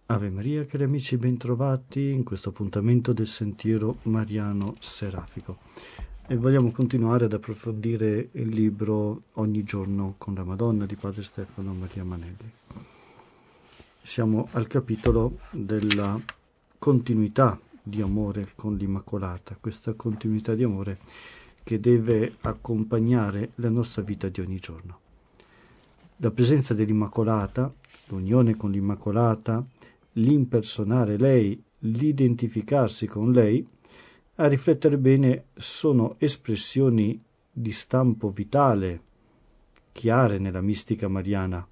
Ave Maria, cari amici, bentrovati in questo appuntamento del Sentiero Mariano Serafico. E vogliamo continuare ad approfondire il libro Ogni giorno con la Madonna di Padre Stefano Maria Manelli. Siamo al capitolo della continuità di amore con l'Immacolata, questa continuità di amore che deve accompagnare la nostra vita di ogni giorno. La presenza dell'Immacolata, l'unione con l'Immacolata, l'impersonare lei, l'identificarsi con lei, a riflettere bene sono espressioni di stampo vitale, chiare nella mistica mariana,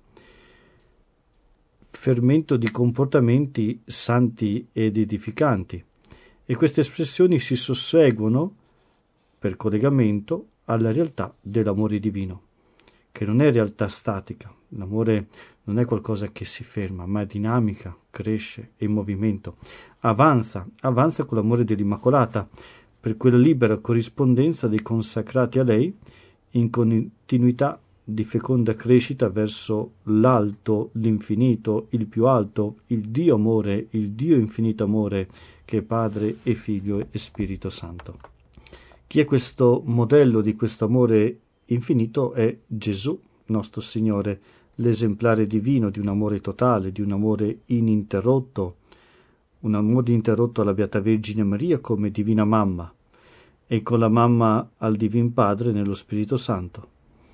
fermento di comportamenti santi ed edificanti, e queste espressioni si susseguono per collegamento alla realtà dell'amore divino, che non è realtà statica. L'amore non è qualcosa che si ferma, ma è dinamica, cresce, è in movimento, avanza con l'amore dell'Immacolata, per quella libera corrispondenza dei consacrati a lei, in continuità di feconda crescita verso l'alto, l'infinito, il più alto, il Dio amore, il Dio infinito amore, che è Padre e Figlio e Spirito Santo. Chi è questo modello di questo amore infinito? È Gesù, nostro Signore, l'esemplare divino di un amore totale, di un amore ininterrotto, un amore interrotto alla Beata Vergine Maria come Divina Mamma e con la Mamma al Divin Padre nello Spirito Santo.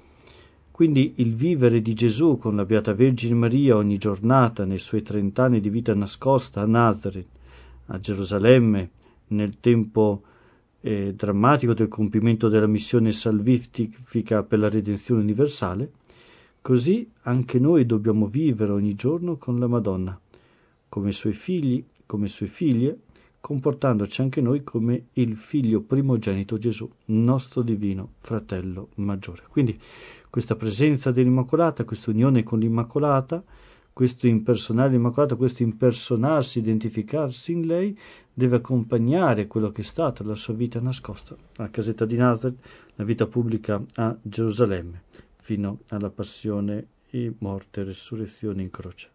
Quindi il vivere di Gesù con la Beata Vergine Maria ogni giornata nei suoi 30 anni di vita nascosta a Nazareth, a Gerusalemme, nel tempo drammatico del compimento della missione salvifica per la redenzione universale, così anche noi dobbiamo vivere ogni giorno con la Madonna, come suoi figli, come sue figlie, comportandoci anche noi come il figlio primogenito Gesù, nostro divino fratello maggiore. Quindi questa presenza dell'Immacolata, questa unione con l'Immacolata, questo impersonare l'Immacolata, questo impersonarsi, identificarsi in lei, deve accompagnare quello che è stata la sua vita nascosta alla casetta di Nazareth, la vita pubblica a Gerusalemme, fino alla passione e morte e resurrezione in croce.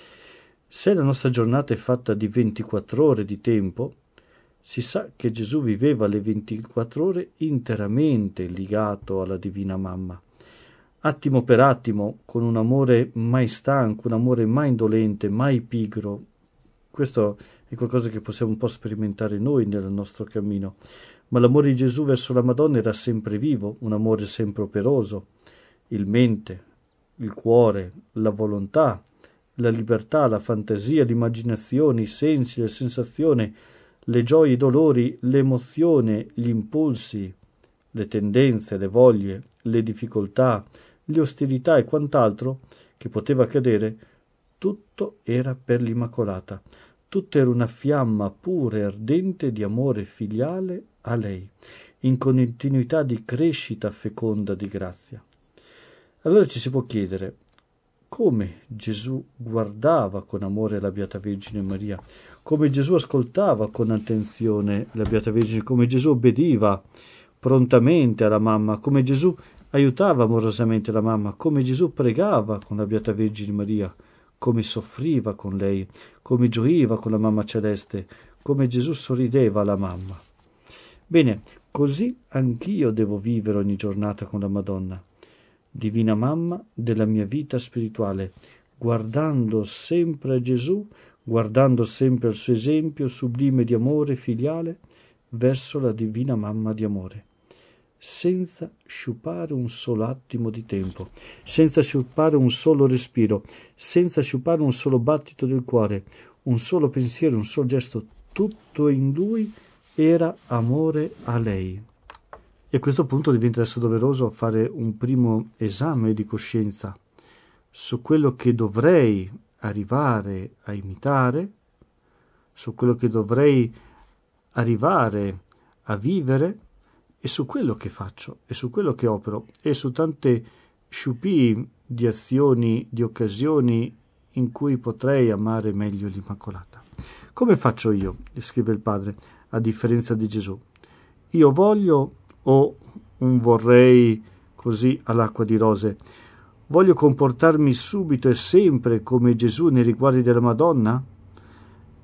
Se la nostra giornata è fatta di 24 ore di tempo, si sa che Gesù viveva le 24 ore interamente legato alla Divina Mamma, attimo per attimo, con un amore mai stanco, un amore mai indolente, mai pigro. Questo è qualcosa che possiamo un po' sperimentare noi nel nostro cammino, ma l'amore di Gesù verso la Madonna era sempre vivo, un amore sempre operoso. Il mente, il cuore, la volontà, la libertà, la fantasia, l'immaginazione, i sensi, le sensazioni, le gioie, i dolori, l'emozione, gli impulsi, le tendenze, le voglie, le difficoltà, le ostilità e quant'altro che poteva accadere, tutto era per l'Immacolata. Tutto era una fiamma pura e ardente di amore filiale a lei, in continuità di crescita feconda di grazia. Allora ci si può chiedere come Gesù guardava con amore la Beata Vergine Maria, come Gesù ascoltava con attenzione la Beata Vergine, come Gesù obbediva prontamente alla mamma, come Gesù aiutava amorosamente la mamma, come Gesù pregava con la Beata Vergine Maria, come soffriva con lei, come gioiva con la mamma celeste, come Gesù sorrideva alla mamma. Bene, così anch'io devo vivere ogni giornata con la Madonna, Divina Mamma della mia vita spirituale, guardando sempre a Gesù, guardando sempre al suo esempio sublime di amore filiale verso la Divina Mamma di amore, senza sciupare un solo attimo di tempo, senza sciupare un solo respiro, senza sciupare un solo battito del cuore, un solo pensiero, un solo gesto, tutto in lui era amore a lei. E a questo punto diventa adesso doveroso fare un primo esame di coscienza su quello che dovrei arrivare a imitare, su quello che dovrei arrivare a vivere, e su quello che faccio, e su quello che opero, e su tante sciupii di azioni, di occasioni in cui potrei amare meglio l'Immacolata. Come faccio io, scrive il Padre, a differenza di Gesù? Io voglio o un vorrei così all'acqua di rose? Voglio comportarmi subito e sempre come Gesù nei riguardi della Madonna?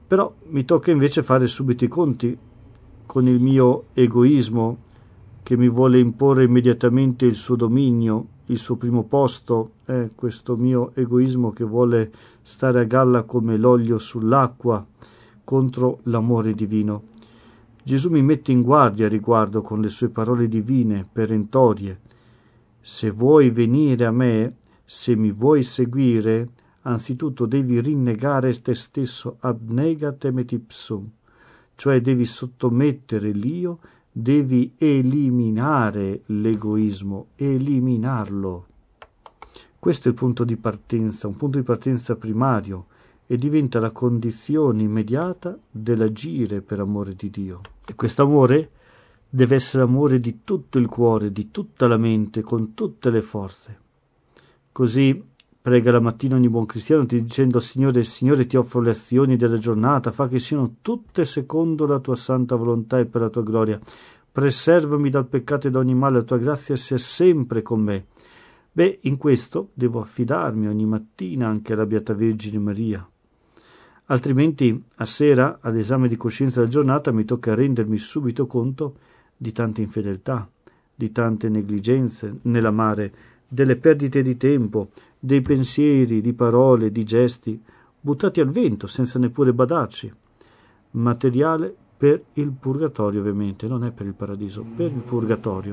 Però mi tocca invece fare subito i conti con il mio egoismo che mi vuole imporre immediatamente il suo dominio, il suo primo posto, questo mio egoismo che vuole stare a galla come l'olio sull'acqua contro l'amore divino. Gesù mi mette in guardia a riguardo con le sue parole divine, perentorie. Se vuoi venire a me, se mi vuoi seguire, anzitutto devi rinnegare te stesso, abnegate metipsum, cioè devi sottomettere l'io, devi eliminare l'egoismo, eliminarlo. Questo è il punto di partenza, un punto di partenza primario, e diventa la condizione immediata dell'agire per amore di Dio. E questo amore deve essere amore di tutto il cuore, di tutta la mente, con tutte le forze. Così prega la mattina ogni buon cristiano dicendo: Signore, Signore, ti offro le azioni della giornata, fa che siano tutte secondo la tua santa volontà e per la tua gloria. Preservami dal peccato e da ogni male, la tua grazia sia sempre con me. Beh, in questo devo affidarmi ogni mattina anche alla Beata Vergine Maria. Altrimenti, a sera, all'esame di coscienza della giornata, mi tocca rendermi subito conto di tante infedeltà, di tante negligenze nell'amare, delle perdite di tempo, dei pensieri, di parole, di gesti, buttati al vento senza neppure badarci. Materiale per il purgatorio, ovviamente, non è per il paradiso, per il purgatorio.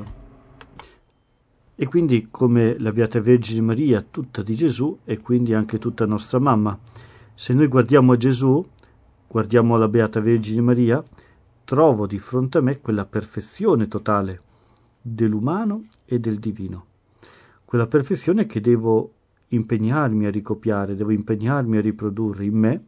E quindi, come la Beata Vergine Maria, tutta di Gesù, e quindi anche tutta nostra mamma. Se noi guardiamo a Gesù, guardiamo alla Beata Vergine Maria, trovo di fronte a me quella perfezione totale dell'umano e del divino. Quella perfezione che devo impegnarmi a ricopiare, devo impegnarmi a riprodurre in me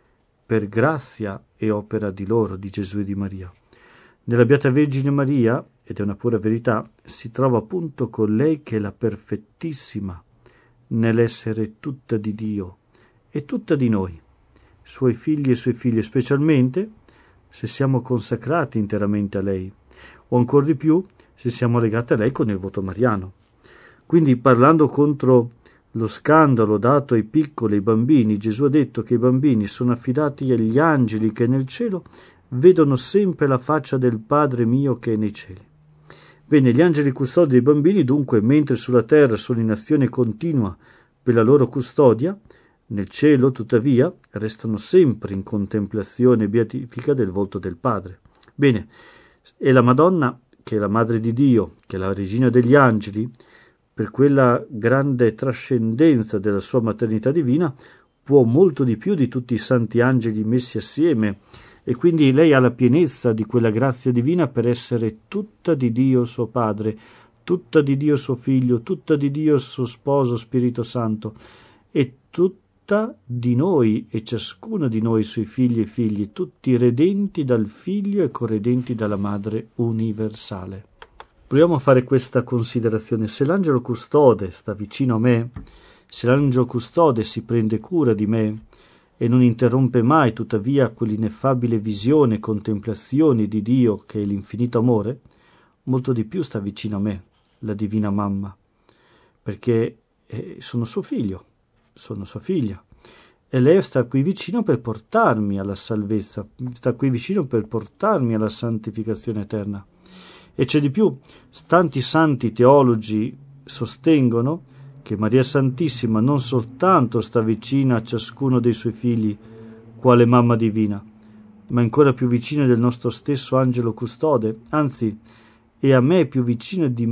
per grazia e opera di loro, di Gesù e di Maria. Nella Beata Vergine Maria, ed è una pura verità, si trova appunto con lei che è la perfettissima nell'essere tutta di Dio e tutta di noi, suoi figli e sue figlie, specialmente se siamo consacrati interamente a lei, o ancor di più se siamo legati a lei con il voto mariano. Quindi, parlando contro lo scandalo dato ai piccoli, ai bambini, Gesù ha detto che i bambini sono affidati agli angeli che nel cielo vedono sempre la faccia del Padre mio che è nei cieli. Bene, gli angeli custodi dei bambini, dunque, mentre sulla terra sono in azione continua per la loro custodia, nel cielo, tuttavia, restano sempre in contemplazione beatifica del volto del Padre. Bene, e la Madonna, che è la Madre di Dio, che è la Regina degli Angeli, per quella grande trascendenza della sua maternità divina, può molto di più di tutti i santi angeli messi assieme, e quindi lei ha la pienezza di quella grazia divina per essere tutta di Dio suo Padre, tutta di Dio suo Figlio, tutta di Dio suo Sposo Spirito Santo, e tutta di noi e ciascuno di noi suoi figli e figli, tutti redenti dal Figlio e corredenti dalla Madre universale. Proviamo a fare questa considerazione. Se l'angelo custode sta vicino a me, se l'angelo custode si prende cura di me e non interrompe mai tuttavia quell'ineffabile visione e contemplazione di Dio che è l'infinito amore, molto di più sta vicino a me, la Divina Mamma, perché sono suo figlio, sono sua figlia, e lei sta qui vicino per portarmi alla salvezza, sta qui vicino per portarmi alla santificazione eterna. E c'è di più, tanti santi teologi sostengono che Maria Santissima non soltanto sta vicina a ciascuno dei suoi figli, quale mamma divina, ma ancora più vicina del nostro stesso angelo custode, anzi, è a me più vicina di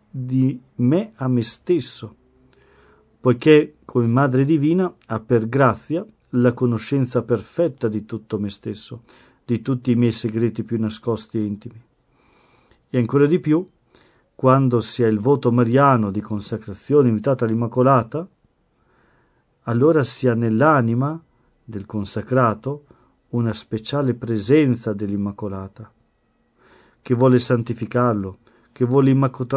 me a me stesso, poiché come Madre Divina ha per grazia la conoscenza perfetta di tutto me stesso, di tutti i miei segreti più nascosti e intimi. E ancora di più, quando si ha il voto mariano di consacrazione invitata all'Immacolata, allora si ha nell'anima del consacrato una speciale presenza dell'Immacolata, che vuole santificarlo, che vuole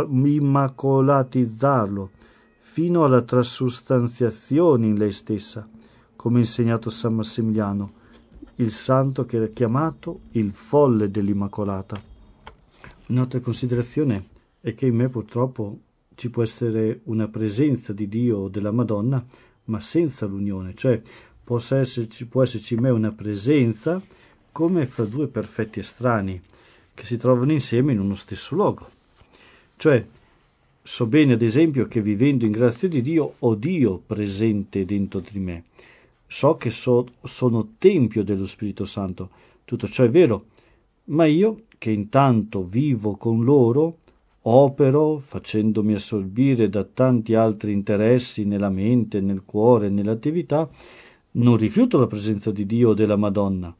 immacolatizzarlo, fino alla trasustanziazione in lei stessa, come insegnato San Massimiliano, il santo che è chiamato il folle dell'Immacolata. Un'altra considerazione è che in me purtroppo ci può essere una presenza di Dio o della Madonna, ma senza l'unione, cioè può esserci in me una presenza come fra due perfetti estranei che si trovano insieme in uno stesso luogo. Cioè, so bene ad esempio che vivendo in grazia di Dio ho Dio presente dentro di me. So che sono tempio dello Spirito Santo. Tutto ciò è vero, ma io che intanto vivo con loro, opero facendomi assorbire da tanti altri interessi nella mente, nel cuore, nell'attività, non rifiuto la presenza di Dio o della Madonna,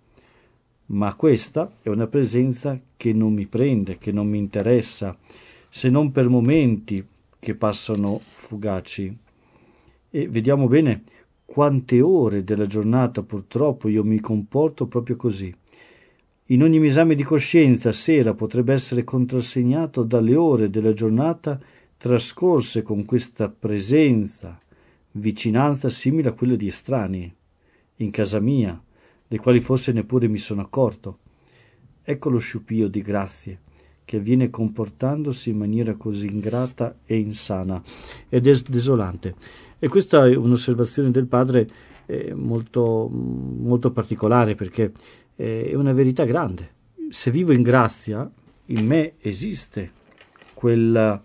ma questa è una presenza che non mi prende, che non mi interessa, se non per momenti che passano fugaci. E vediamo bene quante ore della giornata purtroppo io mi comporto proprio così. In ogni mio esame di coscienza sera potrebbe essere contrassegnato dalle ore della giornata trascorse con questa presenza, vicinanza simile a quella di estranei, in casa mia, dei quali forse neppure mi sono accorto. Ecco lo sciupio di grazie che avviene comportandosi in maniera così ingrata e insana ed è desolante. E questa è un'osservazione del padre molto, molto particolare, perché è una verità grande. Se vivo in grazia, in me esiste quella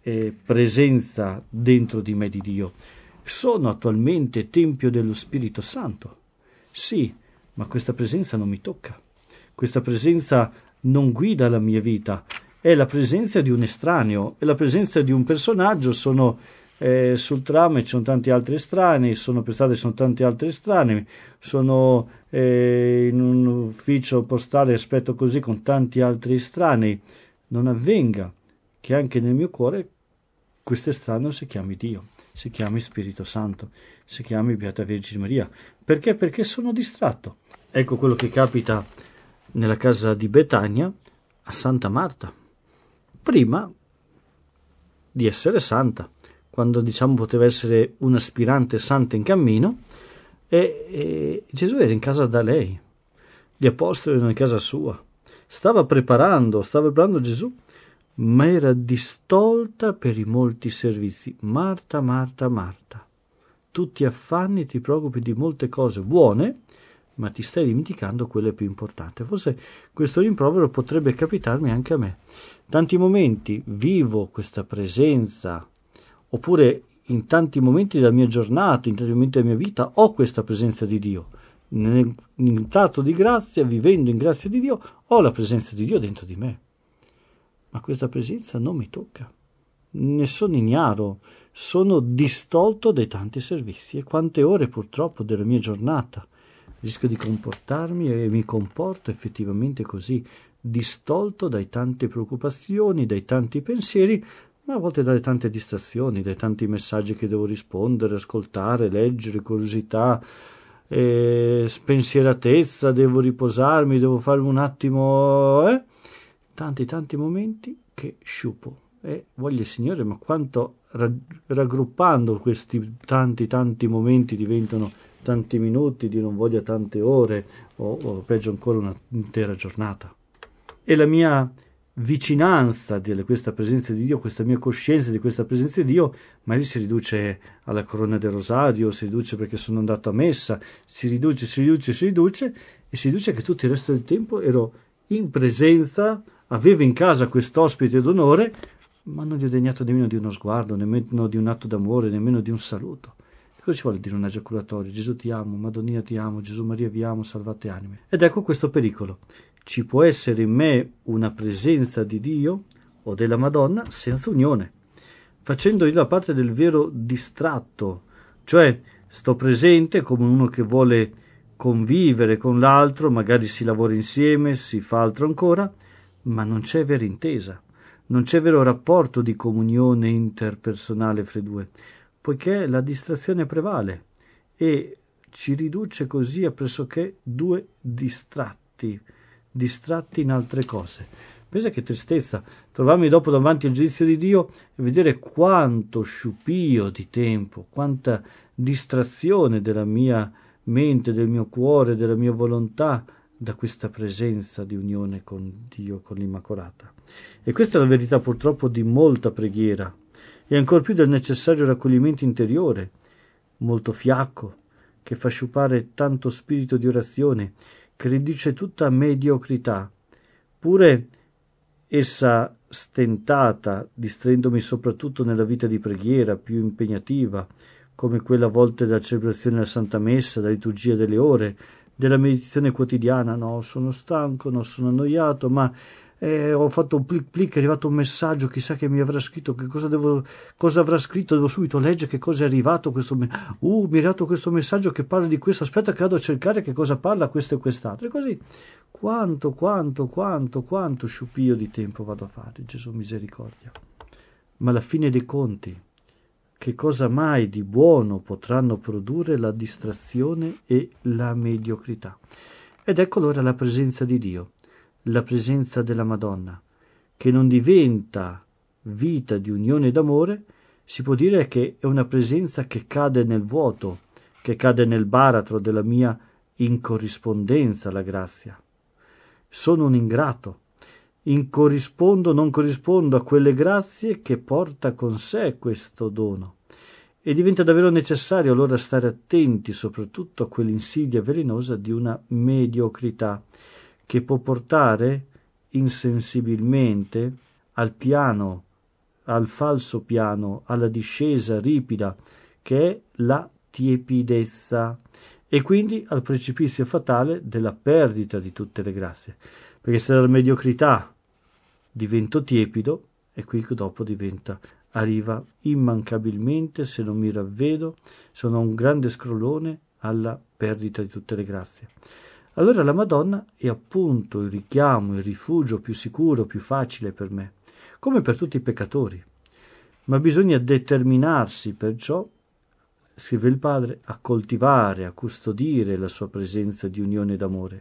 presenza dentro di me di Dio. Sono attualmente tempio dello Spirito Santo. Sì, ma questa presenza non mi tocca. Questa presenza non guida la mia vita. È la presenza di un estraneo, è la presenza di un personaggio. Sono sul tram ci sono tanti altri estranei, sono per strada ci sono tanti altri estranei, sono in un ufficio postale, aspetto così con tanti altri estranei. Non avvenga che anche nel mio cuore questo estraneo si chiami Dio, si chiami Spirito Santo, si chiami Beata Vergine Maria. Perché? Perché sono distratto. Ecco quello che capita nella casa di Betania a Santa Marta, prima di essere santa, quando poteva essere un'aspirante santa in cammino, e Gesù era in casa da lei, gli apostoli erano in casa sua, stava preparando Gesù, ma era distolta per i molti servizi. Marta, Marta, Marta, tu ti affanni, ti preoccupi di molte cose buone, ma ti stai dimenticando quello più importante. Forse questo rimprovero potrebbe capitarmi anche a me. Tanti momenti vivo questa presenza, oppure in tanti momenti della mia giornata, in tanti momenti della mia vita, ho questa presenza di Dio. In tratto di grazia, vivendo in grazia di Dio, ho la presenza di Dio dentro di me. Ma questa presenza non mi tocca. Ne sono ignaro, sono distolto dai tanti servizi. E quante ore purtroppo della mia giornata rischio di comportarmi e mi comporto effettivamente così, distolto dai tante preoccupazioni, dai tanti pensieri, ma a volte dalle tante distrazioni, dai tanti messaggi che devo rispondere, ascoltare, leggere, curiosità, spensieratezza, devo riposarmi, devo farmi un attimo, tanti momenti che sciupo. E voglio il Signore, ma quanto raggruppando questi tanti momenti diventano tanti minuti, di non voglia tante ore, o peggio ancora un'intera giornata. E la mia vicinanza di questa presenza di Dio, questa mia coscienza di questa presenza di Dio, magari si riduce alla corona del rosario, si riduce perché sono andato a messa, si riduce e si riduce che tutto il resto del tempo ero in presenza, avevo in casa quest'ospite d'onore, ma non gli ho degnato nemmeno di uno sguardo, nemmeno di un atto d'amore, nemmeno di un saluto. E cosa ci vuole dire un ejaculatorio? Gesù ti amo, Madonnina ti amo, Gesù Maria vi amo, salvate anime. Ed ecco questo pericolo. Ci può essere in me una presenza di Dio o della Madonna senza unione, facendo io la parte del vero distratto, cioè sto presente come uno che vuole convivere con l'altro, magari si lavora insieme, si fa altro ancora, ma non c'è vera intesa. Non c'è vero rapporto di comunione interpersonale fra i due, poiché la distrazione prevale e ci riduce così a pressoché due distratti in altre cose. Pensa che tristezza trovarmi dopo davanti al giudizio di Dio e vedere quanto sciupio di tempo, quanta distrazione della mia mente, del mio cuore, della mia volontà da questa presenza di unione con Dio, con l'Immacolata. E questa è la verità purtroppo di molta preghiera e ancor più del necessario raccoglimento interiore, molto fiacco, che fa sciupare tanto spirito di orazione, che riduce tutta mediocrità, pure essa stentata, distraendomi soprattutto nella vita di preghiera più impegnativa, come quella a volte della celebrazione della Santa Messa, della liturgia delle ore, della meditazione quotidiana. No, sono stanco, no, sono annoiato, ma ho fatto un plic plic, è arrivato un messaggio, chissà che mi avrà scritto, cosa avrà scritto, devo subito leggere che cosa è arrivato, mi è arrivato questo messaggio che parla di questo, aspetta che vado a cercare che cosa parla questo e quest'altro, e così quanto sciupio di tempo vado a fare, Gesù misericordia. Ma alla fine dei conti, che cosa mai di buono potranno produrre la distrazione e la mediocrità? Ed ecco allora la presenza di Dio, la presenza della Madonna, che non diventa vita di unione d'amore, si può dire che è una presenza che cade nel vuoto, che cade nel baratro della mia incorrispondenza alla grazia. Sono un ingrato, non corrispondo a quelle grazie che porta con sé questo dono, e diventa davvero necessario allora stare attenti soprattutto a quell'insidia velenosa di una mediocrità che può portare insensibilmente al falso piano, alla discesa ripida che è la tiepidezza, e quindi al precipizio fatale della perdita di tutte le grazie, perché se dalla mediocrità divento tiepido, e qui dopo arriva immancabilmente, se non mi ravvedo, sono un grande scrollone, alla perdita di tutte le grazie. Allora la Madonna è appunto il richiamo, il rifugio più sicuro, più facile per me, come per tutti i peccatori. Ma bisogna determinarsi perciò, scrive il Padre, a coltivare, a custodire la sua presenza di unione d'amore.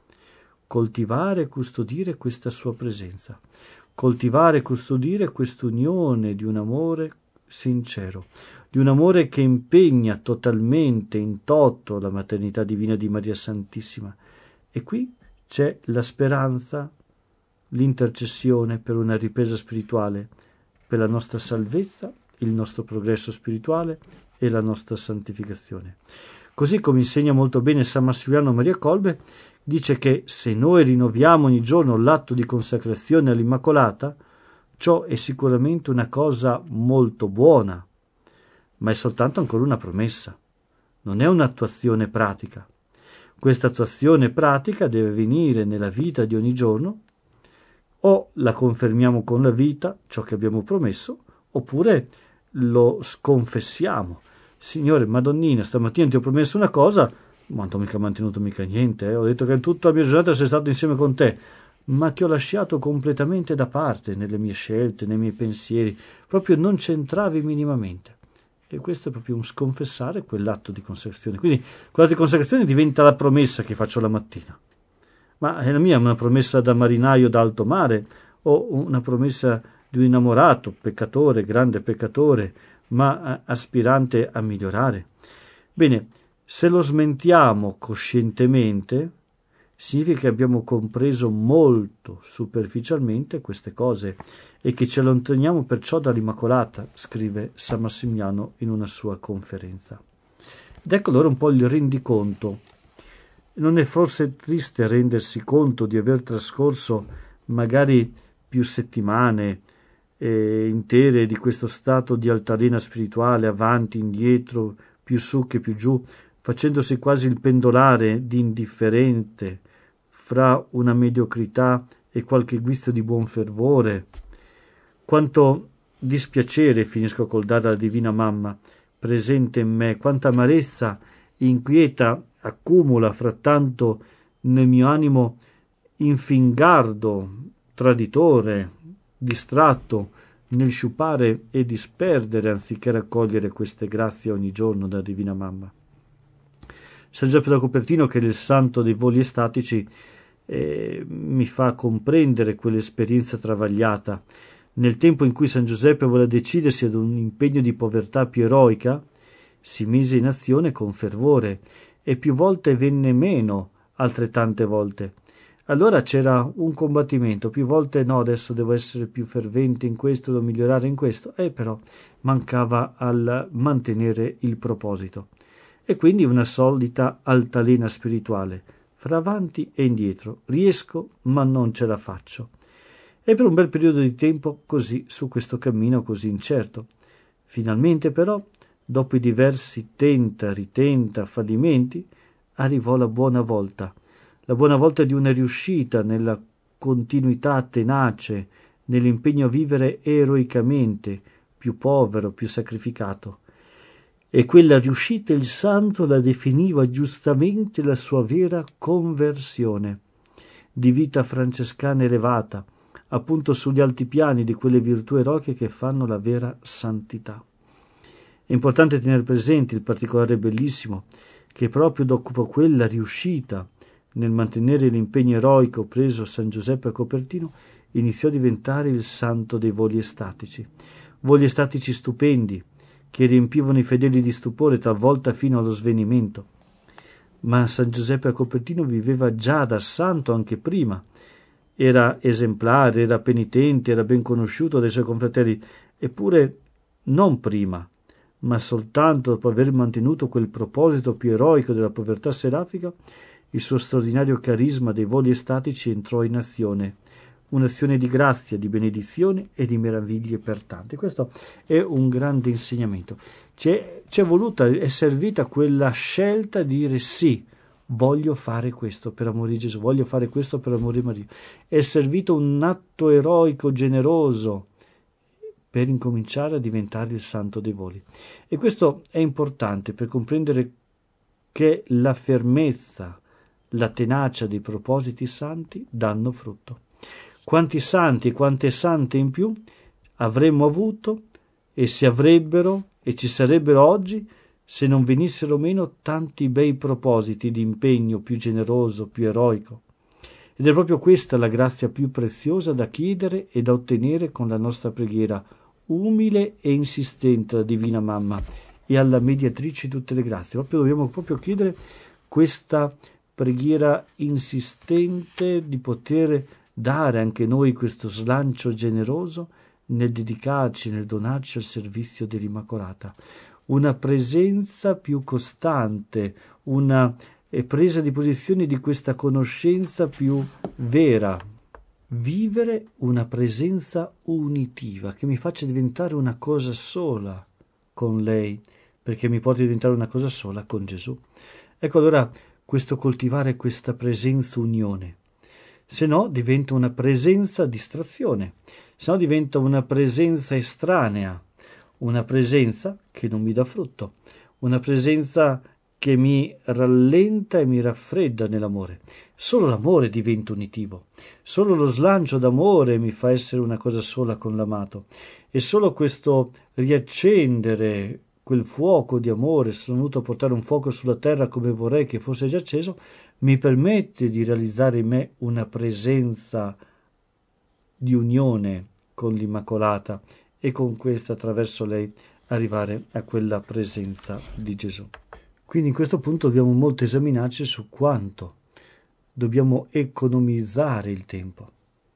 Coltivare e custodire questa sua presenza. Coltivare e custodire quest'unione di un amore sincero, di un amore che impegna totalmente in toto la maternità divina di Maria Santissima. E qui c'è la speranza, l'intercessione per una ripresa spirituale, per la nostra salvezza, il nostro progresso spirituale e la nostra santificazione. Così come insegna molto bene San Massimiliano Maria Colbe, dice che se noi rinnoviamo ogni giorno l'atto di consacrazione all'Immacolata, ciò è sicuramente una cosa molto buona, ma è soltanto ancora una promessa, non è un'attuazione pratica. Questa attuazione pratica deve venire nella vita di ogni giorno, o la confermiamo con la vita, ciò che abbiamo promesso, oppure lo sconfessiamo. Signore, Madonnina, stamattina ti ho promesso una cosa, ma non ho mantenuto mica niente, ho detto che tutta la mia giornata sei stato insieme con te, ma ti ho lasciato completamente da parte nelle mie scelte, nei miei pensieri, proprio non c'entravi minimamente. E questo è proprio un sconfessare quell'atto di consacrazione. Quindi quell'atto di consacrazione diventa la promessa che faccio la mattina. Ma la mia è una promessa da marinaio d'alto mare, o una promessa di un innamorato, peccatore, grande peccatore, ma aspirante a migliorare. Bene, se lo smentiamo coscientemente, significa che abbiamo compreso molto superficialmente queste cose e che ci allontaniamo perciò dall'Immacolata, scrive San Massimiliano in una sua conferenza. Ed ecco allora un po' il rendiconto. Non è forse triste rendersi conto di aver trascorso magari più settimane intere di questo stato di altalena spirituale, avanti, indietro, più su che più giù, facendosi quasi il pendolare di indifferente fra una mediocrità e qualche guizzo di buon fervore? Quanto dispiacere finisco col dare alla Divina Mamma presente in me, quanta amarezza inquieta accumula frattanto nel mio animo infingardo, traditore, distratto nel sciupare e disperdere anziché raccogliere queste grazie ogni giorno da Divina Mamma. San Giuseppe da Cupertino, che è il santo dei voli estatici, mi fa comprendere quell'esperienza travagliata. Nel tempo in cui San Giuseppe vuole decidersi ad un impegno di povertà più eroica, si mise in azione con fervore e più volte venne meno altrettante volte. Allora c'era un combattimento, più volte no, adesso devo essere più fervente in questo, devo migliorare in questo, e però mancava al mantenere il proposito. e quindi una solita altalena spirituale, fra avanti e indietro, riesco ma non ce la faccio. E per un bel periodo di tempo così su questo cammino così incerto. Finalmente però, dopo i diversi tenta, ritenta, fallimenti, arrivò la buona volta di una riuscita nella continuità tenace, nell'impegno a vivere eroicamente, più povero, più sacrificato. E quella riuscita il santo la definiva giustamente la sua vera conversione, di vita francescana elevata, appunto sugli alti piani di quelle virtù eroiche che fanno la vera santità. È importante tenere presente il particolare bellissimo che proprio dopo quella riuscita nel mantenere l'impegno eroico preso San Giuseppe a Copertino iniziò a diventare il santo dei voli estatici stupendi che riempivano i fedeli di stupore talvolta fino allo svenimento. Ma San Giuseppe a Copertino viveva già da santo anche prima. Era esemplare, era penitente, era ben conosciuto dai suoi confratelli, eppure non prima, ma soltanto dopo aver mantenuto quel proposito più eroico della povertà serafica, il suo straordinario carisma dei voli estatici entrò in azione, un'azione di grazia, di benedizione e di meraviglie per tanti. Questo è un grande insegnamento. C'è voluta, è servita quella scelta di dire sì, voglio fare questo per amore di Gesù, voglio fare questo per amore di Maria. È servito un atto eroico, generoso, per incominciare a diventare il santo dei voli. E questo è importante per comprendere che la fermezza, la tenacia dei propositi santi danno frutto. Quanti santi e quante sante in più avremmo avuto e si avrebbero e ci sarebbero oggi se non venissero meno tanti bei propositi di impegno più generoso, più eroico. Ed è proprio questa la grazia più preziosa da chiedere e da ottenere con la nostra preghiera umile e insistente alla Divina Mamma e alla Mediatrice di tutte le grazie. Dobbiamo chiedere questa preghiera insistente di poter dare anche noi questo slancio generoso nel dedicarci, nel donarci al servizio dell'Immacolata. Una presenza più costante, una presa di posizione di questa conoscenza più vera. Vivere una presenza unitiva che mi faccia diventare una cosa sola con lei, perché mi porti a diventare una cosa sola con Gesù. Ecco allora questo coltivare questa presenza unione. Se no diventa una presenza distrazione, se no diventa una presenza estranea, una presenza che non mi dà frutto, una presenza che mi rallenta e mi raffredda nell'amore. Solo l'amore diventa unitivo, solo lo slancio d'amore mi fa essere una cosa sola con l'amato, e solo questo riaccendere quel fuoco di amore, sono venuto a portare un fuoco sulla terra come vorrei che fosse già acceso, mi permette di realizzare in me una presenza di unione con l'Immacolata e con questa, attraverso lei, arrivare a quella presenza di Gesù. Quindi in questo punto dobbiamo molto esaminarci su quanto dobbiamo economizzare il tempo.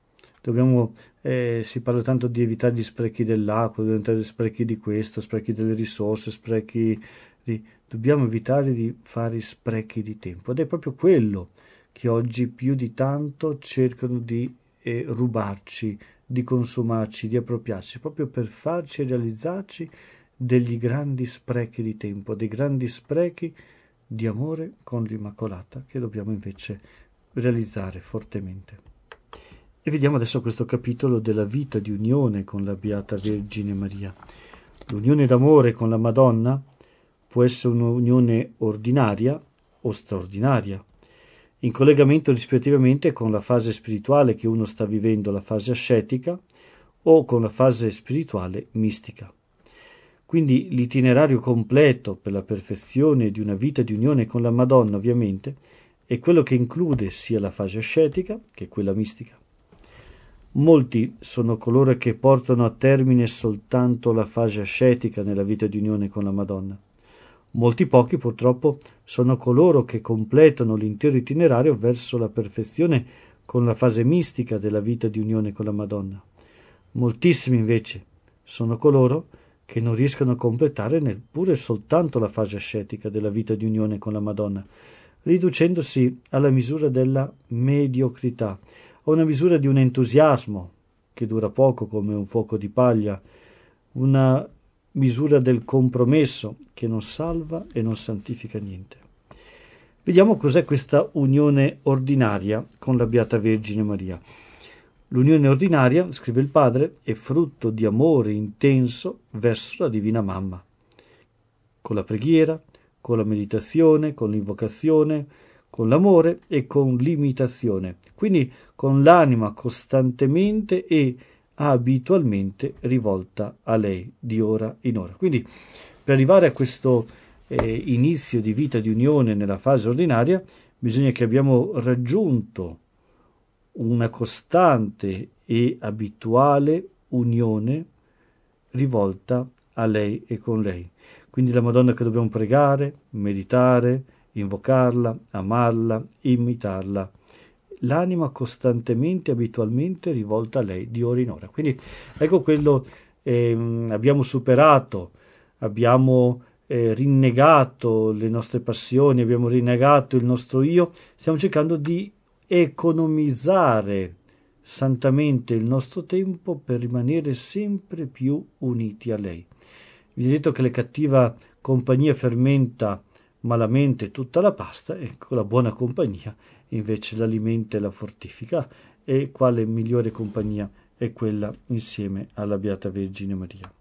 Si parla tanto di evitare gli sprechi dell'acqua, di evitare gli sprechi di questo, sprechi delle risorse, dobbiamo evitare di fare sprechi di tempo. Ed è proprio quello che oggi più di tanto cercano di rubarci, di consumarci, di appropriarci, proprio per farci realizzarci degli grandi sprechi di tempo, dei grandi sprechi di amore con l'Immacolata, che dobbiamo invece realizzare fortemente. E vediamo adesso questo capitolo della vita di unione con la Beata Vergine Maria. L'unione d'amore con la Madonna può essere un'unione ordinaria o straordinaria, in collegamento rispettivamente con la fase spirituale che uno sta vivendo, la fase ascetica, o con la fase spirituale mistica. Quindi l'itinerario completo per la perfezione di una vita di unione con la Madonna, ovviamente, è quello che include sia la fase ascetica che quella mistica. Molti sono coloro che portano a termine soltanto la fase ascetica nella vita di unione con la Madonna. Molti pochi, purtroppo, sono coloro che completano l'intero itinerario verso la perfezione con la fase mistica della vita di unione con la Madonna. Moltissimi, invece, sono coloro che non riescano a completare neppure soltanto la fase ascetica della vita di unione con la Madonna, riducendosi alla misura della mediocrità, a una misura di un entusiasmo che dura poco come un fuoco di paglia, una misura del compromesso che non salva e non santifica niente. Vediamo cos'è questa unione ordinaria con la Beata Vergine Maria. L'unione ordinaria, scrive il Padre, è frutto di amore intenso verso la Divina Mamma, con la preghiera, con la meditazione, con l'invocazione, con l'amore e con l'imitazione, quindi con l'anima costantemente e abitualmente rivolta a lei di ora in ora. Quindi per arrivare a questo inizio di vita di unione nella fase ordinaria bisogna che abbiamo raggiunto una costante e abituale unione rivolta a lei e con lei. Quindi la Madonna che dobbiamo pregare, meditare, invocarla, amarla, imitarla, l'anima costantemente, abitualmente rivolta a lei di ora in ora. Quindi ecco quello, abbiamo superato, abbiamo rinnegato le nostre passioni, abbiamo rinnegato il nostro io, stiamo cercando di economizzare santamente il nostro tempo per rimanere sempre più uniti a lei. Vi ho detto che la cattiva compagnia fermenta malamente tutta la pasta, ecco la buona compagnia invece l'alimenta e la fortifica, e quale migliore compagnia è quella insieme alla Beata Vergine Maria.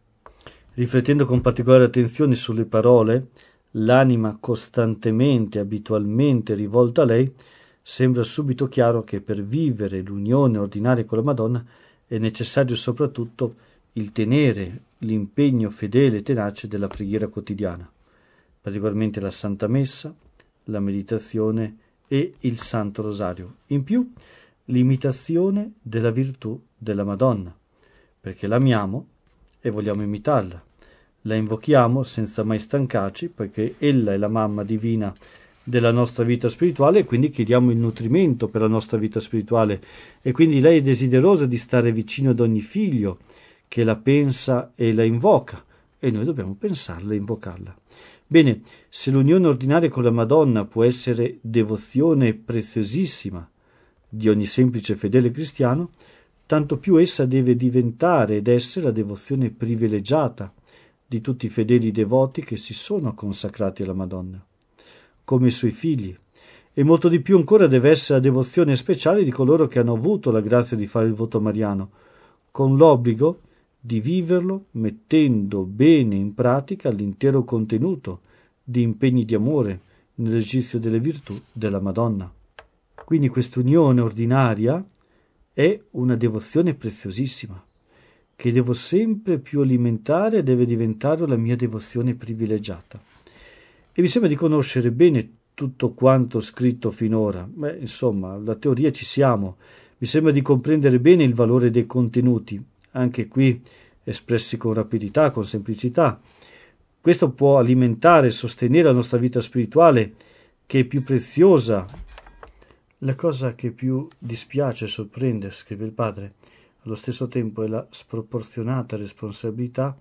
Riflettendo con particolare attenzione sulle parole, l'anima costantemente, abitualmente rivolta a lei, sembra subito chiaro che per vivere l'unione ordinaria con la Madonna è necessario soprattutto il tenere l'impegno fedele e tenace della preghiera quotidiana, particolarmente la Santa Messa, la meditazione e il Santo Rosario. In più, l'imitazione della virtù della Madonna, perché l'amiamo e vogliamo imitarla. La invochiamo senza mai stancarci, perché ella è la mamma divina della nostra vita spirituale, e quindi chiediamo il nutrimento per la nostra vita spirituale, e quindi lei è desiderosa di stare vicino ad ogni figlio che la pensa e la invoca, e noi dobbiamo pensarla e invocarla. Bene, se l'unione ordinaria con la Madonna può essere devozione preziosissima di ogni semplice fedele cristiano, tanto più essa deve diventare ed essere la devozione privilegiata di tutti i fedeli devoti che si sono consacrati alla Madonna, come i suoi figli, e molto di più ancora deve essere la devozione speciale di coloro che hanno avuto la grazia di fare il voto mariano, con l'obbligo di viverlo mettendo bene in pratica l'intero contenuto di impegni di amore nell'esercizio delle virtù della Madonna. Quindi quest'unione ordinaria è una devozione preziosissima, che devo sempre più alimentare e deve diventare la mia devozione privilegiata. E mi sembra di conoscere bene tutto quanto scritto finora. Insomma, la teoria ci siamo. Mi sembra di comprendere bene il valore dei contenuti, anche qui espressi con rapidità, con semplicità. Questo può alimentare e sostenere la nostra vita spirituale, che è più preziosa. La cosa che più dispiace e sorprende, scrive il Padre, allo stesso tempo è la sproporzionata responsabilità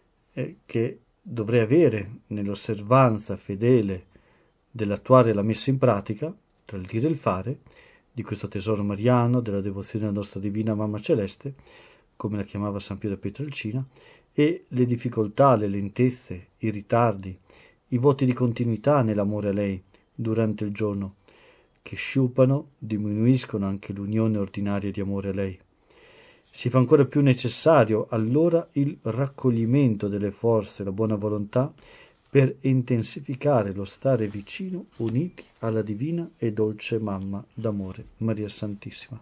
che dovrei avere nell'osservanza fedele dell'attuare la messa in pratica, tra il dire e il fare, di questo tesoro mariano, della devozione alla nostra Divina Mamma Celeste, come la chiamava San Pietro Pietrelcina, e le difficoltà, le lentezze, i ritardi, i voti di continuità nell'amore a lei durante il giorno, che sciupano, diminuiscono anche l'unione ordinaria di amore a lei. Si fa ancora più necessario allora il raccoglimento delle forze, la buona volontà, per intensificare lo stare vicino, uniti alla divina e dolce Mamma d'amore, Maria Santissima.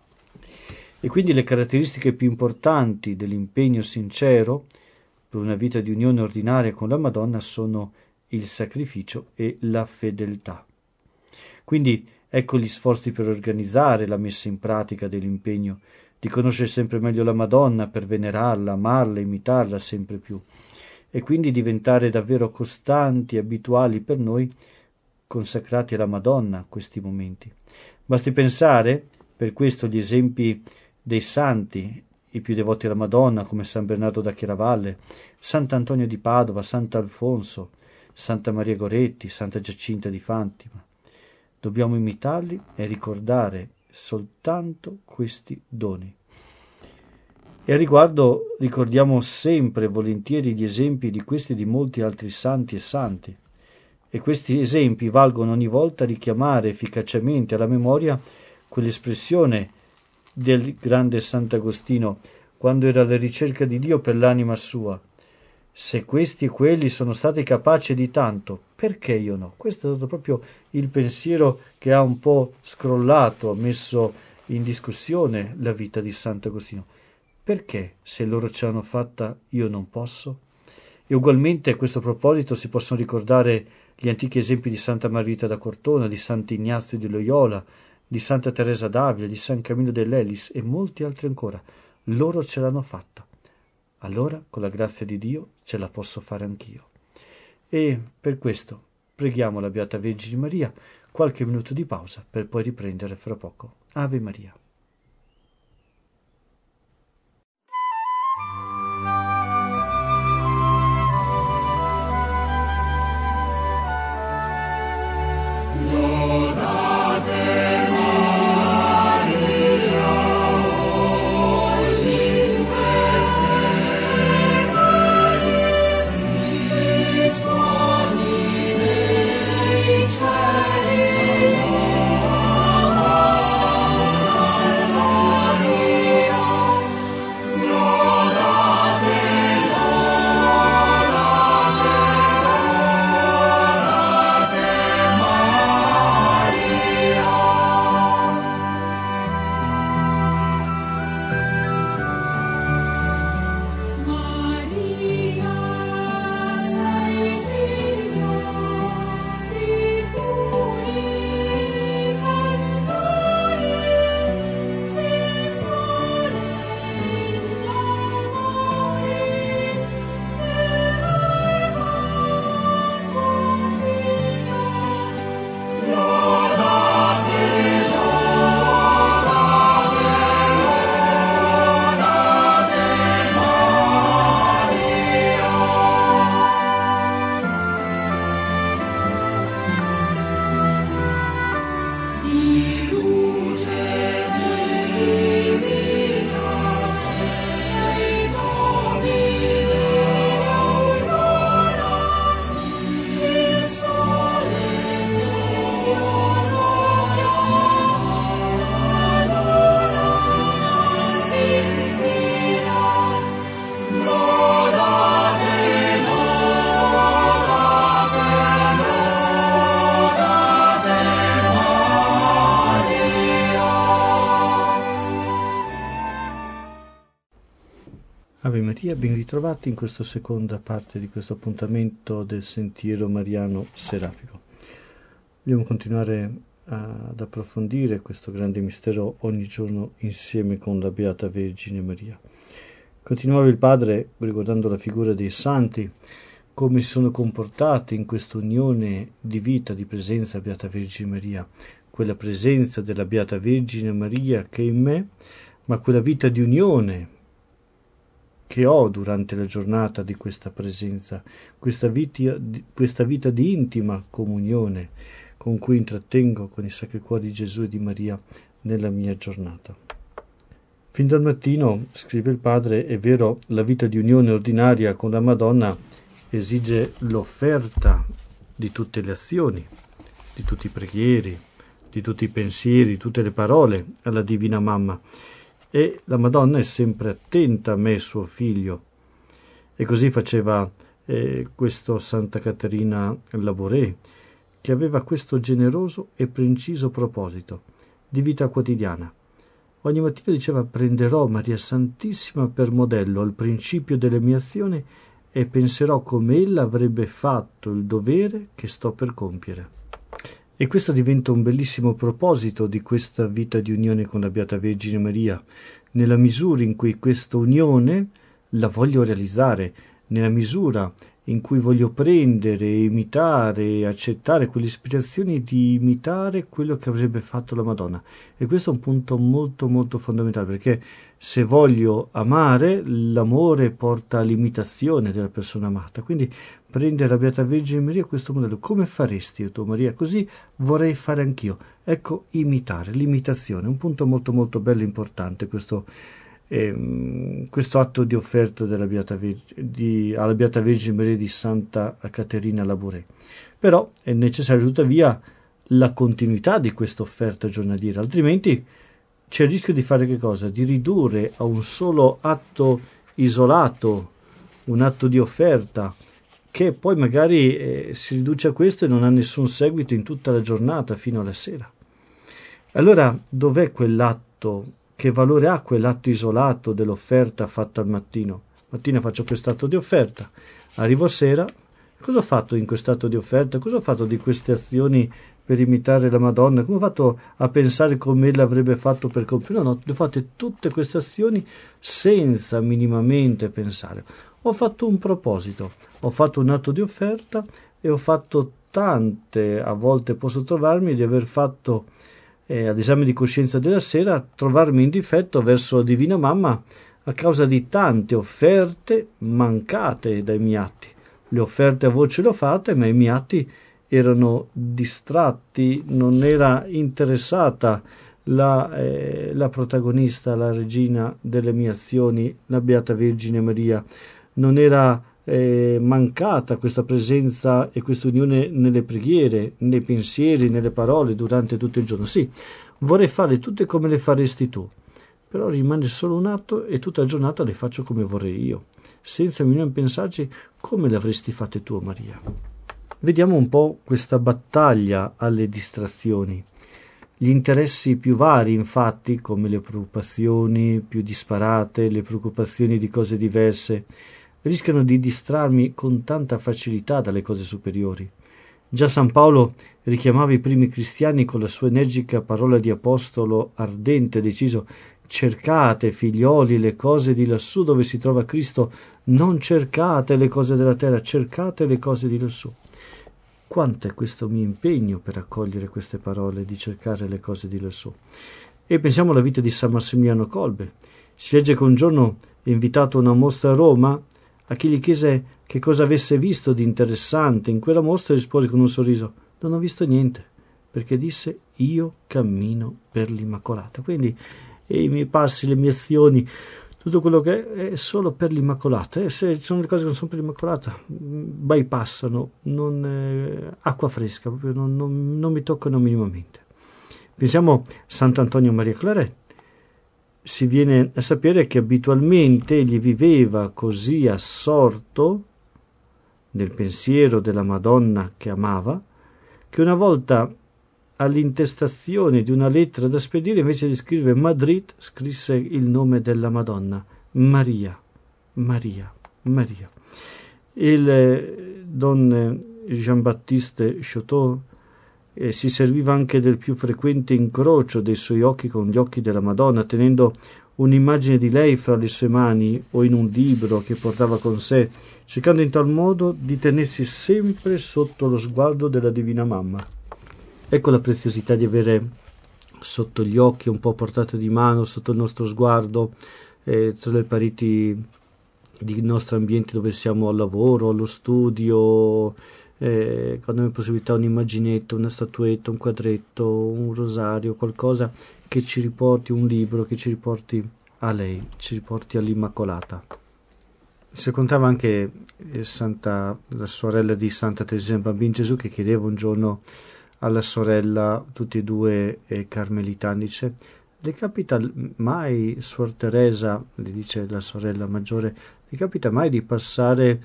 E quindi le caratteristiche più importanti dell'impegno sincero per una vita di unione ordinaria con la Madonna sono il sacrificio e la fedeltà. Quindi ecco gli sforzi per organizzare la messa in pratica dell'impegno, di conoscere sempre meglio la Madonna per venerarla, amarla, imitarla sempre più, e quindi diventare davvero costanti e abituali per noi, consacrati alla Madonna questi momenti. Basti pensare, per questo, gli esempi dei santi i più devoti alla Madonna, come San Bernardo da Chiaravalle, Sant'Antonio di Padova, Sant'Alfonso, Santa Maria Goretti, Santa Giacinta di Fatima. Dobbiamo imitarli e ricordare soltanto questi doni. E a riguardo ricordiamo sempre volentieri gli esempi di questi e di molti altri santi e santi. E questi esempi valgono ogni volta a richiamare efficacemente alla memoria quell'espressione del grande Sant'Agostino quando era alla ricerca di Dio per l'anima sua. Se questi e quelli sono stati capaci di tanto, perché io no? Questo è stato proprio il pensiero che ha un po' scrollato, ha messo in discussione la vita di Sant'Agostino. Perché se loro ce l'hanno fatta io non posso? E ugualmente a questo proposito si possono ricordare gli antichi esempi di Santa Margherita da Cortona, di Sant'Ignazio di Loyola, di Santa Teresa d'Avila, di San Camillo dell'Elis e molti altri ancora. Loro ce l'hanno fatta. Allora, con la grazia di Dio, ce la posso fare anch'io. E per questo preghiamo la Beata Vergine Maria, qualche minuto di pausa per poi riprendere fra poco. Ave Maria. Ave Maria, ben ritrovati in questa seconda parte di questo appuntamento del Sentiero Mariano Serafico. Vogliamo continuare ad approfondire questo grande mistero ogni giorno insieme con la Beata Vergine Maria. Continuava il Padre ricordando la figura dei santi, come si sono comportati in questa unione di vita, di presenza della Beata Vergine Maria, quella presenza della Beata Vergine Maria che è in me, ma quella vita di unione che ho durante la giornata di questa presenza, questa vita di intima comunione con cui intrattengo con i Sacri Cuori di Gesù e di Maria nella mia giornata. Fin dal mattino, scrive il Padre, è vero, la vita di unione ordinaria con la Madonna esige l'offerta di tutte le azioni, di tutti i preghieri, di tutti i pensieri, di tutte le parole alla Divina Mamma. E la Madonna è sempre attenta a me, suo figlio. E così faceva questo Santa Caterina Labouré, che aveva questo generoso e preciso proposito di vita quotidiana. Ogni mattina diceva: prenderò Maria Santissima per modello al principio delle mie azioni e penserò come ella avrebbe fatto il dovere che sto per compiere. E questo diventa un bellissimo proposito di questa vita di unione con la Beata Vergine Maria, nella misura in cui questa unione la voglio realizzare, nella misura in cui voglio prendere, imitare, accettare quelle ispirazioni di imitare quello che avrebbe fatto la Madonna. E questo è un punto molto molto fondamentale, perché se voglio amare, l'amore porta all'imitazione della persona amata. Quindi prendere la Beata Vergine Maria questo modello. Come faresti tu, Maria? Così vorrei fare anch'io. Ecco, imitare, l'imitazione, un punto molto molto bello e importante questo atto di offerta della alla Beata Vergine Maria di Santa Caterina Labouré. Però è necessario tuttavia la continuità di questa offerta giornaliera, altrimenti c'è il rischio di fare che cosa? Di ridurre a un solo atto isolato, un atto di offerta, che poi magari si riduce a questo e non ha nessun seguito in tutta la giornata fino alla sera. Allora, dov'è quell'atto? Che valore ha quell'atto isolato dell'offerta fatta al mattino? Mattina faccio quest'atto di offerta, arrivo a sera, cosa ho fatto in quest'atto di offerta? Cosa ho fatto di queste azioni per imitare la Madonna? Come ho fatto a pensare come ella avrebbe fatto per compiere? No, le ho fatte tutte queste azioni senza minimamente pensare. Ho fatto un proposito, ho fatto un atto di offerta e ho fatto tante, a volte posso trovarmi di aver fatto ad esame di coscienza della sera, trovarmi in difetto verso la Divina Mamma a causa di tante offerte mancate dai miei atti. Le offerte a voce le ho fatte, ma i miei atti erano distratti, non era interessata la protagonista, la regina delle mie azioni, la Beata Vergine Maria, non era mancata questa presenza e questa unione nelle preghiere, nei pensieri, nelle parole durante tutto il giorno. Sì, vorrei farle tutte come le faresti tu, però rimane solo un atto e tutta la giornata le faccio come vorrei io, senza nemmeno pensarci come le avresti fatte tu, Maria. Vediamo un po' questa battaglia alle distrazioni. Gli interessi più vari, infatti, come le preoccupazioni più disparate, le preoccupazioni di cose diverse, rischiano di distrarmi con tanta facilità dalle cose superiori. Già San Paolo richiamava i primi cristiani con la sua energica parola di apostolo ardente e deciso: cercate, figlioli, le cose di lassù dove si trova Cristo, non cercate le cose della terra, cercate le cose di lassù. Quanto è questo mio impegno per accogliere queste parole di cercare le cose di lassù? E pensiamo alla vita di San Massimiliano Kolbe. Si legge che un giorno è invitato a una mostra a Roma. A chi gli chiese che cosa avesse visto di interessante in quella mostra, rispose con un sorriso: non ho visto niente, perché disse: io cammino per l'Immacolata. Quindi i miei passi, le mie azioni, tutto quello che è solo per l'Immacolata. E se ci sono le cose che non sono per l'Immacolata, bypassano, acqua fresca, proprio non mi toccano minimamente. Pensiamo a Sant'Antonio Maria Claret. Si viene a sapere che abitualmente egli viveva così assorto nel pensiero della Madonna che amava, che una volta all'intestazione di una lettera da spedire, invece di scrivere Madrid, scrisse il nome della Madonna: Maria, Maria, Maria. Il Don Jean-Baptiste Choteau si serviva anche del più frequente incrocio dei suoi occhi con gli occhi della Madonna, tenendo un'immagine di lei fra le sue mani o in un libro che portava con sé, cercando in tal modo di tenersi sempre sotto lo sguardo della Divina Mamma. Ecco la preziosità di avere sotto gli occhi, un po' portata di mano, sotto il nostro sguardo, tra le pareti del nostro ambiente dove siamo al lavoro, allo studio, quando abbiamo possibilità, un'immaginetta, una statuetta, un quadretto, un rosario, qualcosa che ci riporti, un libro che ci riporti a lei, ci riporti all'Immacolata. Si raccontava anche la sorella di Santa Teresina Bambin Gesù, che chiedeva un giorno alla sorella, tutti e due carmelitani, dice: le capita mai, Suor Teresa, le dice la sorella maggiore, le capita mai di passare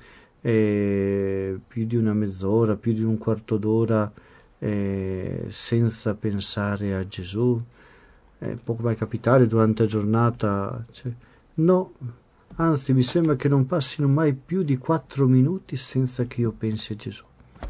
più di una mezz'ora, più di un quarto d'ora senza pensare a Gesù? Può mai capitare durante la giornata? No, anzi mi sembra che non passino mai più di 4 minuti senza che io pensi a Gesù.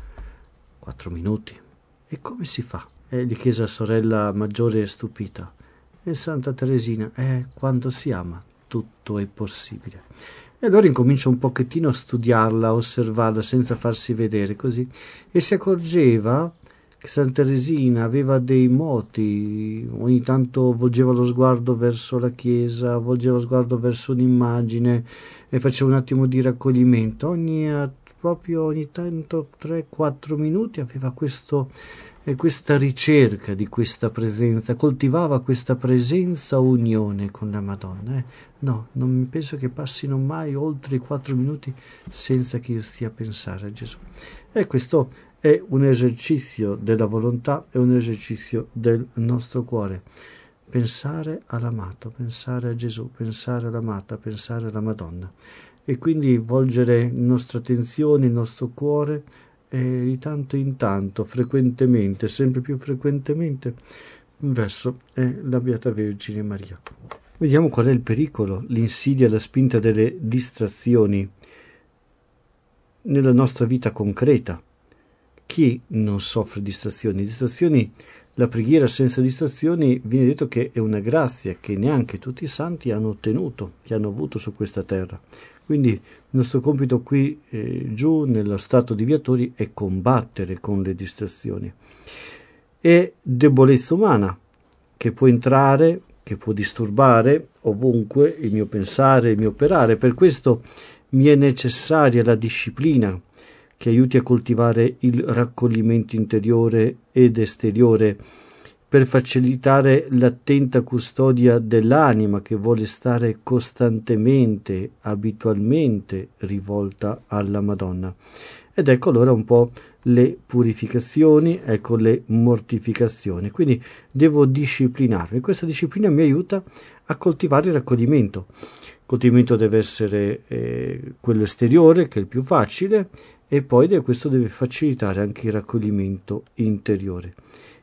4 minuti? E come si fa? Gli chiese la sorella maggiore stupita. E Santa Teresina: quando si ama tutto è possibile. E allora incomincia un pochettino a studiarla, a osservarla senza farsi vedere così, e si accorgeva che Santa Teresina aveva dei moti, ogni tanto volgeva lo sguardo verso la chiesa, volgeva lo sguardo verso un'immagine e faceva un attimo di raccoglimento, ogni tanto 3-4 minuti aveva questa ricerca di questa presenza, coltivava questa presenza unione con la Madonna. No, non penso che passino mai oltre i 4 minuti senza che io stia a pensare a Gesù. E questo è un esercizio della volontà, è un esercizio del nostro cuore. Pensare all'amato, pensare a Gesù, pensare all'amata, pensare alla Madonna. E quindi volgere la nostra attenzione, il nostro cuore, di tanto in tanto, frequentemente, sempre più frequentemente, verso la Beata Vergine Maria. Vediamo qual è il pericolo, l'insidia, la spinta delle distrazioni nella nostra vita concreta. Chi non soffre distrazioni? Distrazioni, la preghiera senza distrazioni, viene detto che è una grazia che neanche tutti i santi hanno ottenuto, che hanno avuto su questa terra. Quindi il nostro compito qui giù nello stato di viatori è combattere con le distrazioni. È debolezza umana che può entrare, che può disturbare ovunque il mio pensare, il mio operare. Per questo mi è necessaria la disciplina che aiuti a coltivare il raccoglimento interiore ed esteriore per facilitare l'attenta custodia dell'anima che vuole stare costantemente, abitualmente rivolta alla Madonna. Ed ecco allora un po' le purificazioni, ecco le mortificazioni. Quindi devo disciplinarmi. Questa disciplina mi aiuta a coltivare il raccoglimento. Il raccoglimento deve essere quello esteriore, che è il più facile, e poi questo deve facilitare anche il raccoglimento interiore.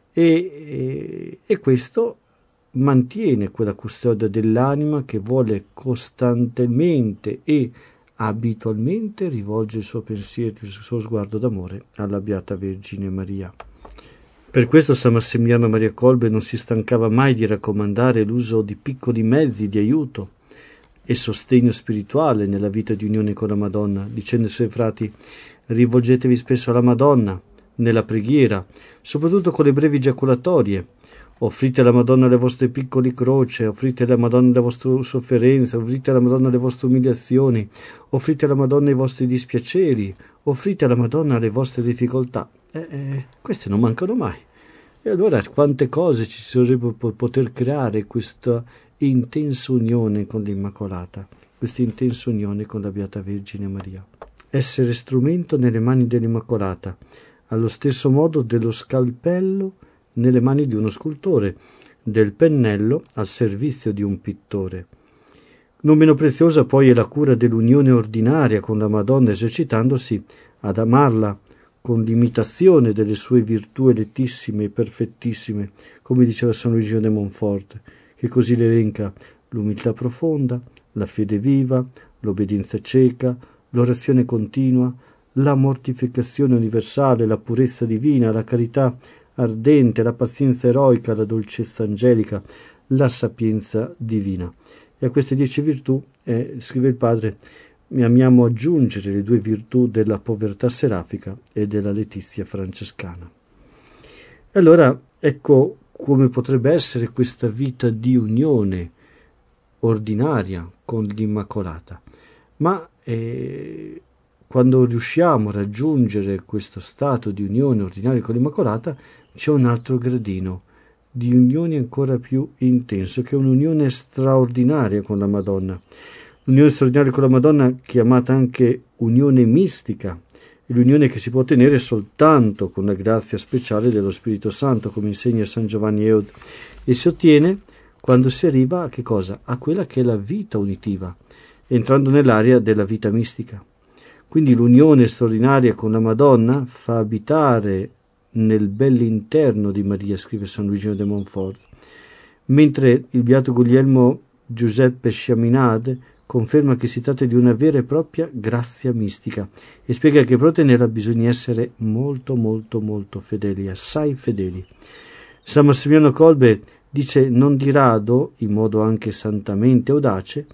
E questo mantiene quella custodia dell'anima che vuole costantemente e abitualmente rivolge il suo pensiero, il suo sguardo d'amore alla Beata Vergine Maria. Per questo San Massimiliano Maria Kolbe non si stancava mai di raccomandare l'uso di piccoli mezzi di aiuto e sostegno spirituale nella vita di unione con la Madonna, dicendo ai suoi frati: rivolgetevi spesso alla Madonna nella preghiera, soprattutto con le brevi giaculatorie. Offrite alla Madonna le vostre piccole croci, offrite alla Madonna le vostre sofferenze, offrite alla Madonna le vostre umiliazioni, offrite alla Madonna i vostri dispiaceri, offrite alla Madonna le vostre difficoltà. Queste non mancano mai. E allora quante cose ci sarebbe per poter creare questa intensa unione con l'Immacolata, questa intensa unione con la Beata Vergine Maria. Essere strumento nelle mani dell'Immacolata, allo stesso modo dello scalpello nelle mani di uno scultore, del pennello al servizio di un pittore. Non meno preziosa poi è la cura dell'unione ordinaria con la Madonna, esercitandosi ad amarla con l'imitazione delle sue virtù elettissime e perfettissime, come diceva San Luigi de Montfort, che così le elenca: l'umiltà profonda, la fede viva, l'obbedienza cieca, l'orazione continua, la mortificazione universale, la purezza divina, la carità ardente, la pazienza eroica, la dolcezza angelica, la sapienza divina. E a queste 10 virtù, scrive il padre, amiamo aggiungere le 2 virtù della povertà serafica e della letizia francescana. E allora ecco come potrebbe essere questa vita di unione ordinaria con l'Immacolata. Ma quando riusciamo a raggiungere questo stato di unione ordinaria con l'Immacolata, c'è un altro gradino di unione ancora più intenso, che è un'unione straordinaria con la Madonna. L'unione straordinaria con la Madonna, chiamata anche unione mistica, è l'unione che si può ottenere soltanto con la grazia speciale dello Spirito Santo, come insegna San Giovanni Eud, e si ottiene quando si arriva a che cosa? A quella che è la vita unitiva, entrando nell'area della vita mistica. Quindi l'unione straordinaria con la Madonna fa abitare nel bell'interno di Maria, scrive San Luigi de Montfort, mentre il beato Guglielmo Giuseppe Chaminade conferma che si tratta di una vera e propria grazia mistica e spiega che per ottenerla bisogna essere molto molto molto fedeli, assai fedeli. San Massimiliano Kolbe dice non di rado, in modo anche santamente audace: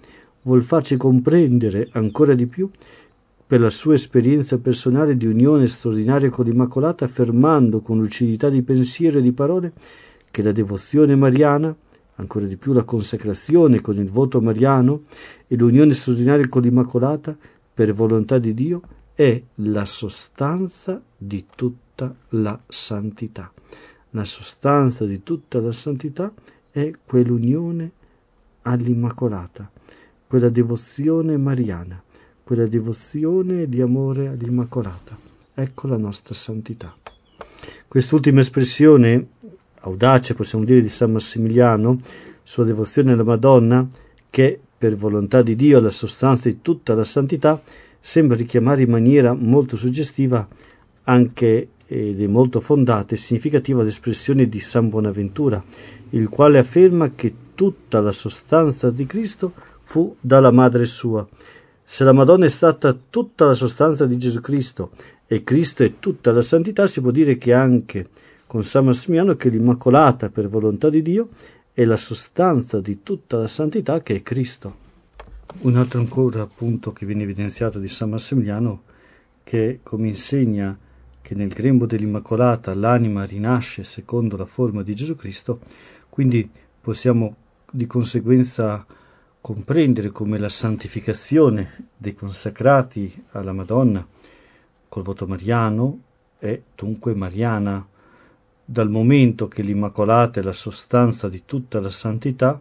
vuol farci comprendere ancora di più per la sua esperienza personale di unione straordinaria con l'Immacolata, affermando con lucidità di pensiero e di parole che la devozione mariana, ancora di più la consacrazione con il voto mariano e l'unione straordinaria con l'Immacolata, per volontà di Dio, è la sostanza di tutta la santità. La sostanza di tutta la santità è quell'unione all'Immacolata, quella devozione mariana, quella devozione di amore all'Immacolata. Ecco la nostra santità. Quest'ultima espressione, audace possiamo dire, di San Massimiliano, sua devozione alla Madonna, che per volontà di Dio è la sostanza di tutta la santità, sembra richiamare in maniera molto suggestiva anche ed è molto fondata e significativa l'espressione di San Bonaventura, il quale afferma che tutta la sostanza di Cristo fu dalla madre sua. Se la Madonna è stata tutta la sostanza di Gesù Cristo e Cristo è tutta la santità, si può dire che anche con San Massimiliano che l'Immacolata, per volontà di Dio, è la sostanza di tutta la santità, che è Cristo. Un altro ancora punto che viene evidenziato di San Massimiliano, che come insegna che nel grembo dell'Immacolata l'anima rinasce secondo la forma di Gesù Cristo, quindi possiamo di conseguenza comprendere come la santificazione dei consacrati alla Madonna col voto mariano è dunque mariana, dal momento che l'Immacolata è la sostanza di tutta la santità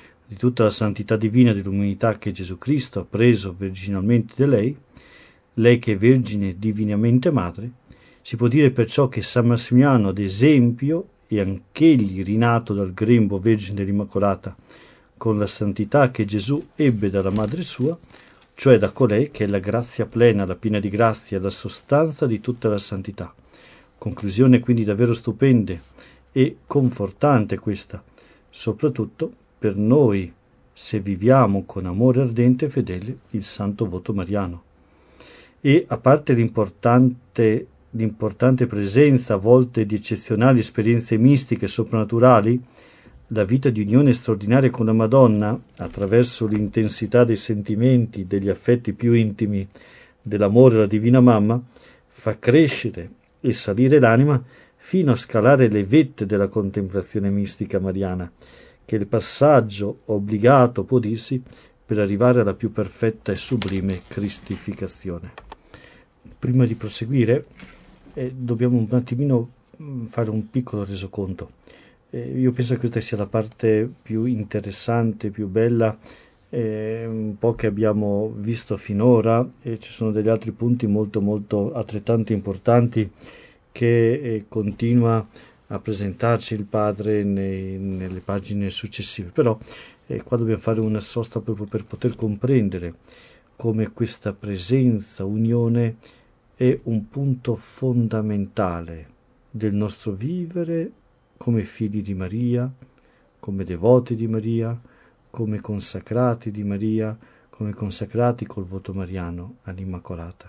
divina dell'umanità che Gesù Cristo ha preso virginalmente da lei che è vergine divinamente madre. Si può dire perciò che San Massimiliano, ad esempio, è anch'egli rinato dal grembo vergine dell'Immacolata, con la santità che Gesù ebbe dalla madre sua, cioè da colei che è la grazia plena, la piena di grazia, la sostanza di tutta la santità. Conclusione quindi davvero stupenda e confortante questa, soprattutto per noi, se viviamo con amore ardente e fedele il santo voto mariano. E a parte l'importante presenza a volte di eccezionali esperienze mistiche e soprannaturali, la vita di unione straordinaria con la Madonna, attraverso l'intensità dei sentimenti, degli affetti più intimi, dell'amore alla Divina Mamma, fa crescere e salire l'anima fino a scalare le vette della contemplazione mistica mariana, che è il passaggio obbligato, può dirsi, per arrivare alla più perfetta e sublime cristificazione. Prima di proseguire, dobbiamo un attimino fare un piccolo resoconto. Io penso che questa sia la parte più interessante, più bella, un po' che abbiamo visto finora, e ci sono degli altri punti molto molto altrettanto importanti che continua a presentarci il Padre nelle pagine successive. Però qua dobbiamo fare una sosta proprio per poter comprendere come questa presenza, unione, è un punto fondamentale del nostro vivere come figli di Maria, come devoti di Maria, come consacrati di Maria, come consacrati col voto mariano all'Immacolata.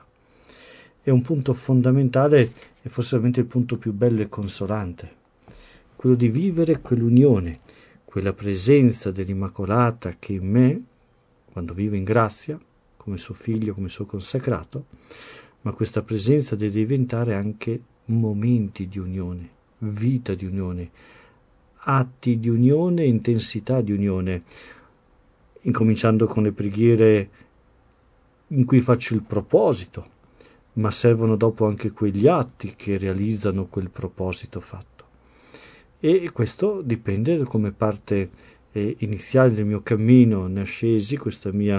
È un punto fondamentale e forse veramente il punto più bello e consolante, quello di vivere quell'unione, quella presenza dell'Immacolata che in me, quando vivo in grazia, come suo figlio, come suo consacrato, ma questa presenza deve diventare anche momenti di unione, vita di unione, atti di unione, intensità di unione, incominciando con le preghiere in cui faccio il proposito, ma servono dopo anche quegli atti che realizzano quel proposito fatto. E questo dipende da come parte iniziale del mio cammino ne ascesi, questa mia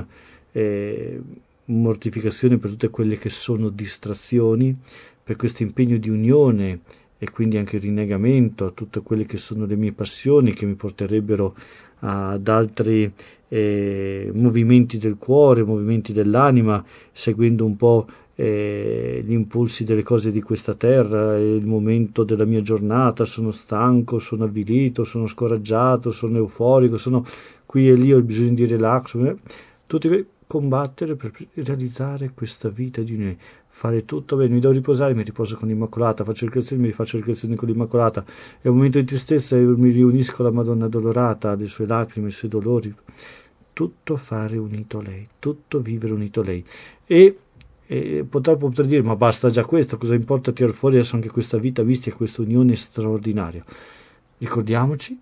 mortificazione per tutte quelle che sono distrazioni, per questo impegno di unione e quindi anche rinnegamento a tutte quelle che sono le mie passioni che mi porterebbero ad altri movimenti del cuore, movimenti dell'anima, seguendo un po' gli impulsi delle cose di questa terra, è il momento della mia giornata, sono stanco, sono avvilito, sono scoraggiato, sono euforico, sono qui e lì, ho bisogno di relax, tutti combattere per realizzare questa vita di unione, fare tutto bene, mi devo riposare, mi riposo con l'Immacolata, faccio le creazioni, mi rifaccio le creazioni con l'Immacolata, è un momento di tristezza, io mi riunisco alla Madonna Addolorata, alle sue lacrime, ai suoi dolori, tutto fare unito a lei, tutto vivere unito a lei. E purtroppo potrei dire, ma basta già questo, cosa importa tirare fuori adesso anche questa vita mistica, questa unione straordinaria? Ricordiamoci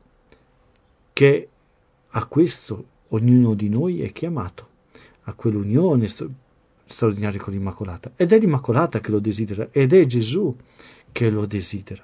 che a questo ognuno di noi è chiamato, a quell'unione straordinaria con l'Immacolata. Ed è l'Immacolata che lo desidera, ed è Gesù che lo desidera.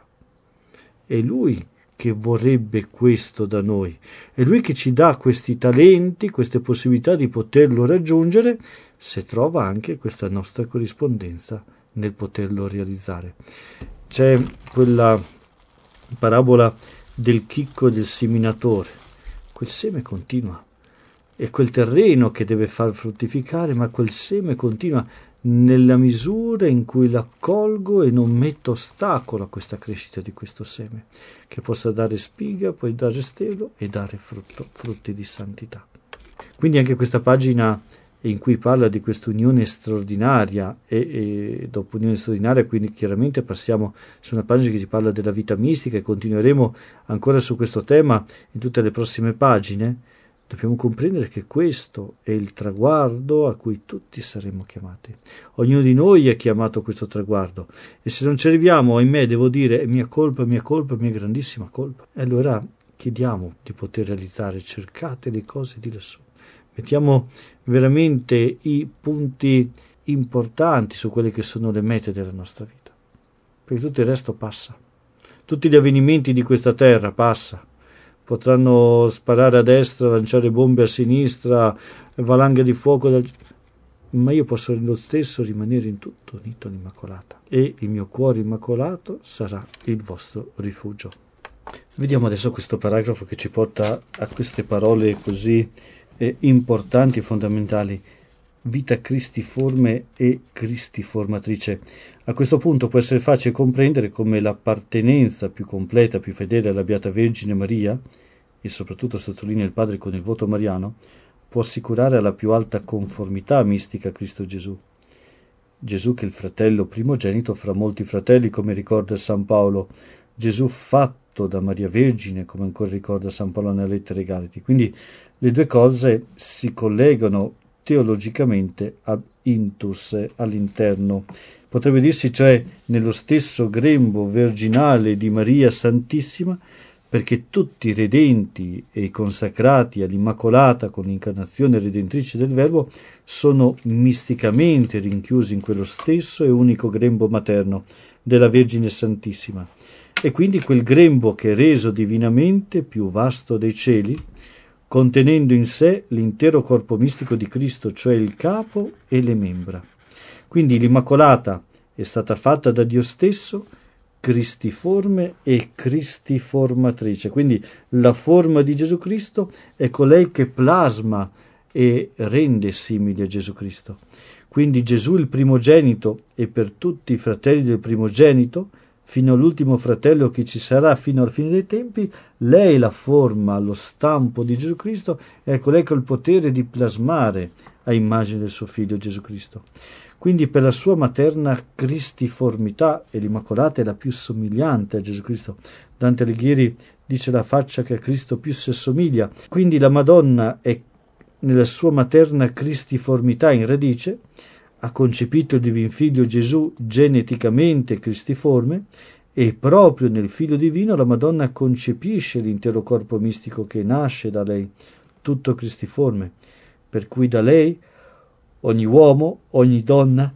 È Lui che vorrebbe questo da noi. È Lui che ci dà questi talenti, queste possibilità di poterlo raggiungere, se trova anche questa nostra corrispondenza nel poterlo realizzare. C'è quella parabola del chicco del seminatore. Quel seme continua. È quel terreno che deve far fruttificare, ma quel seme continua nella misura in cui l'accolgo e non metto ostacolo a questa crescita di questo seme, che possa dare spiga, poi dare stelo e dare frutto, frutti di santità. Quindi anche questa pagina in cui parla di questa unione straordinaria e dopo unione straordinaria, quindi chiaramente passiamo su una pagina che ci parla della vita mistica e continueremo ancora su questo tema in tutte le prossime pagine. Dobbiamo comprendere che questo è il traguardo a cui tutti saremo chiamati. Ognuno di noi è chiamato a questo traguardo e se non ci arriviamo, ahimè, devo dire, è mia colpa, mia grandissima colpa. E allora chiediamo di poter realizzare, cercate le cose di lassù. Mettiamo veramente i punti importanti su quelle che sono le mete della nostra vita, perché tutto il resto passa. Tutti gli avvenimenti di questa terra passa. Potranno sparare a destra, lanciare bombe a sinistra, valanghe di fuoco, ma io posso lo stesso rimanere in tutto unito all'Immacolata e il mio cuore immacolato sarà il vostro rifugio. Vediamo adesso questo paragrafo che ci porta a queste parole così importanti e fondamentali: vita cristiforme e cristiformatrice. A questo punto può essere facile comprendere come l'appartenenza più completa, più fedele alla Beata Vergine Maria, e soprattutto sottolinea il Padre con il voto mariano, può assicurare alla più alta conformità mistica a Cristo Gesù. Gesù che è il fratello primogenito fra molti fratelli, come ricorda San Paolo, Gesù fatto da Maria Vergine, come ancora ricorda San Paolo nella lettera ai Galati. Quindi le due cose si collegano teologicamente ab intus, all'interno. Potrebbe dirsi, cioè, nello stesso grembo virginale di Maria Santissima, perché tutti i redenti e i consacrati all'Immacolata con l'incarnazione redentrice del Verbo sono misticamente rinchiusi in quello stesso e unico grembo materno della Vergine Santissima. E quindi quel grembo che è reso divinamente più vasto dei cieli, contenendo in sé l'intero corpo mistico di Cristo, cioè il capo e le membra. Quindi l'Immacolata è stata fatta da Dio stesso, cristiforme e cristiformatrice. Quindi la forma di Gesù Cristo è colei che plasma e rende simile a Gesù Cristo. Quindi Gesù il primogenito e per tutti i fratelli del primogenito, fino all'ultimo fratello che ci sarà fino alla fine dei tempi, lei la forma, lo stampo di Gesù Cristo, è colei che ha il potere di plasmare a immagine del suo figlio Gesù Cristo. Quindi per la sua materna cristiformità, e l'Immacolata è la più somigliante a Gesù Cristo. Dante Alighieri dice la faccia che a Cristo più si assomiglia. Quindi la Madonna è nella sua materna cristiformità in radice, ha concepito il Divin Figlio Gesù geneticamente cristiforme, e proprio nel Figlio Divino la Madonna concepisce l'intero corpo mistico che nasce da lei, tutto cristiforme, per cui da lei ogni uomo, ogni donna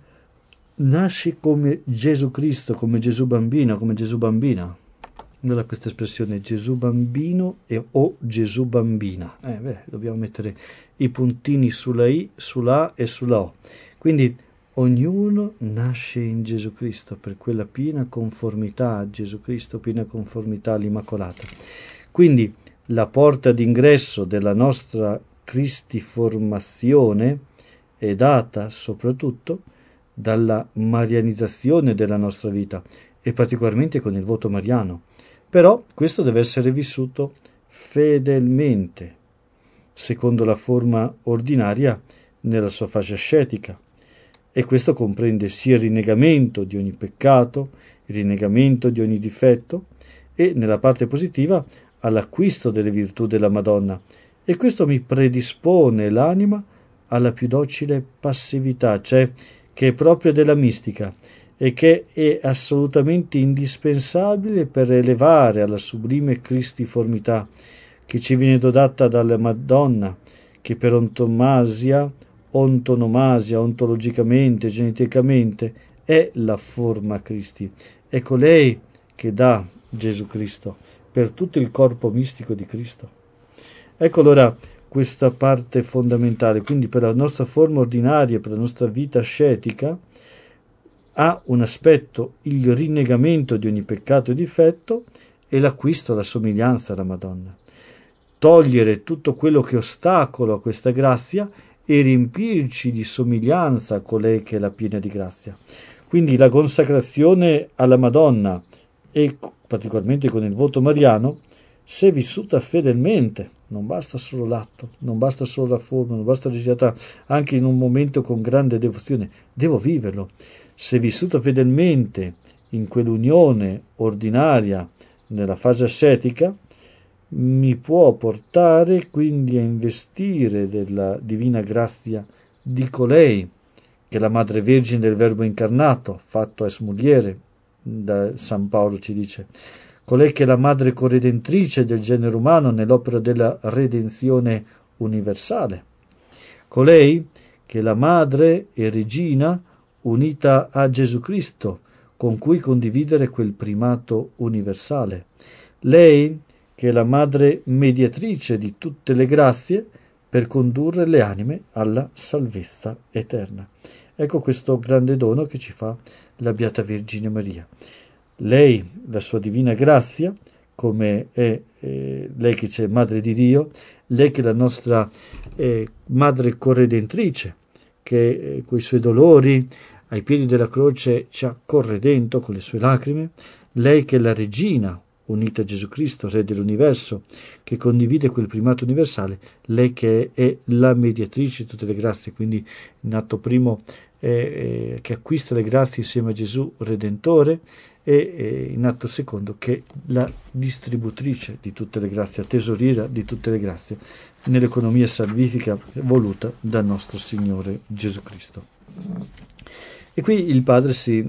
nasce come Gesù Cristo, come Gesù bambino, come Gesù bambina. Allora questa espressione Gesù bambino o Gesù bambina. Dobbiamo mettere i puntini sulla I, sulla A e sulla O. Quindi ognuno nasce in Gesù Cristo per quella piena conformità a Gesù Cristo, piena conformità all'Immacolata. Quindi la porta d'ingresso della nostra cristiformazione è data soprattutto dalla marianizzazione della nostra vita e particolarmente con il voto mariano. Però questo deve essere vissuto fedelmente, secondo la forma ordinaria nella sua fase ascetica. E questo comprende sia il rinnegamento di ogni peccato, il rinnegamento di ogni difetto e, nella parte positiva, all'acquisto delle virtù della Madonna, e questo mi predispone l'anima alla più docile passività, cioè che è proprio della mistica e che è assolutamente indispensabile per elevare alla sublime cristiformità che ci viene data dalla Madonna, che per antonomasia, ontologicamente, geneticamente, è la forma Christi. È colei che dà Gesù Cristo per tutto il corpo mistico di Cristo. Ecco allora questa parte fondamentale, quindi per la nostra forma ordinaria, per la nostra vita ascetica, ha un aspetto il rinnegamento di ogni peccato e difetto e l'acquisto alla somiglianza alla Madonna. Togliere tutto quello che ostacola questa grazia e riempirci di somiglianza a colei che è la piena di grazia. Quindi la consacrazione alla Madonna e particolarmente con il voto mariano, se vissuta fedelmente, non basta solo l'atto, non basta solo la forma, non basta la rigidità, anche in un momento con grande devozione, devo viverlo. Se vissuta fedelmente in quell'unione ordinaria nella fase ascetica, mi può portare quindi a investire della divina grazia di colei, che è la Madre Vergine del Verbo incarnato, fatto es muliere, da San Paolo ci dice, colei che è la Madre corredentrice del genere umano nell'opera della redenzione universale, colei che è la Madre e Regina unita a Gesù Cristo, con cui condividere quel primato universale. Lei che è la Madre mediatrice di tutte le grazie per condurre le anime alla salvezza eterna. Ecco questo grande dono che ci fa la Beata Vergine Maria. Lei, la sua divina grazia, come è lei che c'è Madre di Dio, lei che è la nostra Madre corredentrice, che con i suoi dolori ai piedi della croce ci ha corredento con le sue lacrime, lei che è la Regina, unita a Gesù Cristo, Re dell'universo, che condivide quel primato universale, lei che è la mediatrice di tutte le grazie, quindi in atto primo che acquista le grazie insieme a Gesù Redentore, e in atto secondo che è la distributrice di tutte le grazie, tesoriera di tutte le grazie, nell'economia salvifica voluta dal nostro Signore Gesù Cristo. E qui il padre si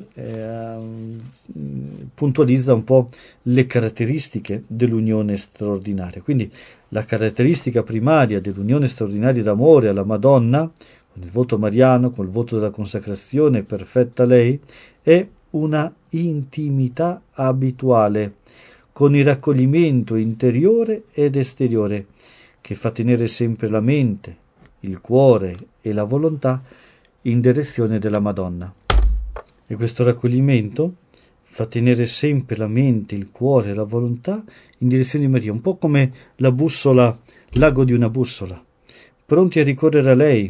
puntualizza un po' le caratteristiche dell'unione straordinaria. Quindi la caratteristica primaria dell'unione straordinaria d'amore alla Madonna, con il voto mariano, con il voto della consacrazione perfetta a lei, è una intimità abituale, con il raccoglimento interiore ed esteriore, che fa tenere sempre la mente, il cuore e la volontà in direzione della Madonna. E questo raccoglimento fa tenere sempre la mente, il cuore e la volontà in direzione di Maria, un po' come la bussola, l'ago di una bussola, pronti a ricorrere a lei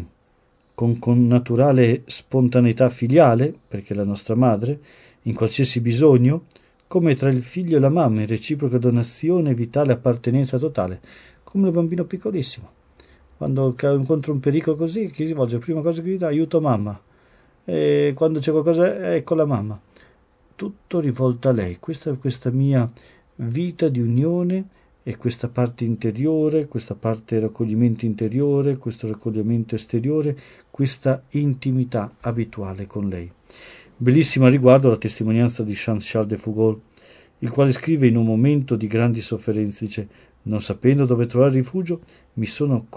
con naturale spontaneità filiale, perché è la nostra madre, in qualsiasi bisogno, come tra il figlio e la mamma, in reciproca donazione, vitale appartenenza totale, come un bambino piccolissimo. Quando incontra un pericolo così, chi si volge? La prima cosa che gli dà, aiuto mamma. E quando c'è qualcosa, ecco la mamma. Tutto rivolto a lei. Questa è questa mia vita di unione e questa parte interiore, questa parte raccoglimento interiore, questo raccoglimento esteriore, questa intimità abituale con lei. Bellissima a riguardo la testimonianza di Jean-Charles de Foucault, il quale scrive in un momento di grandi sofferenze, dice: non sapendo dove trovare rifugio, mi sono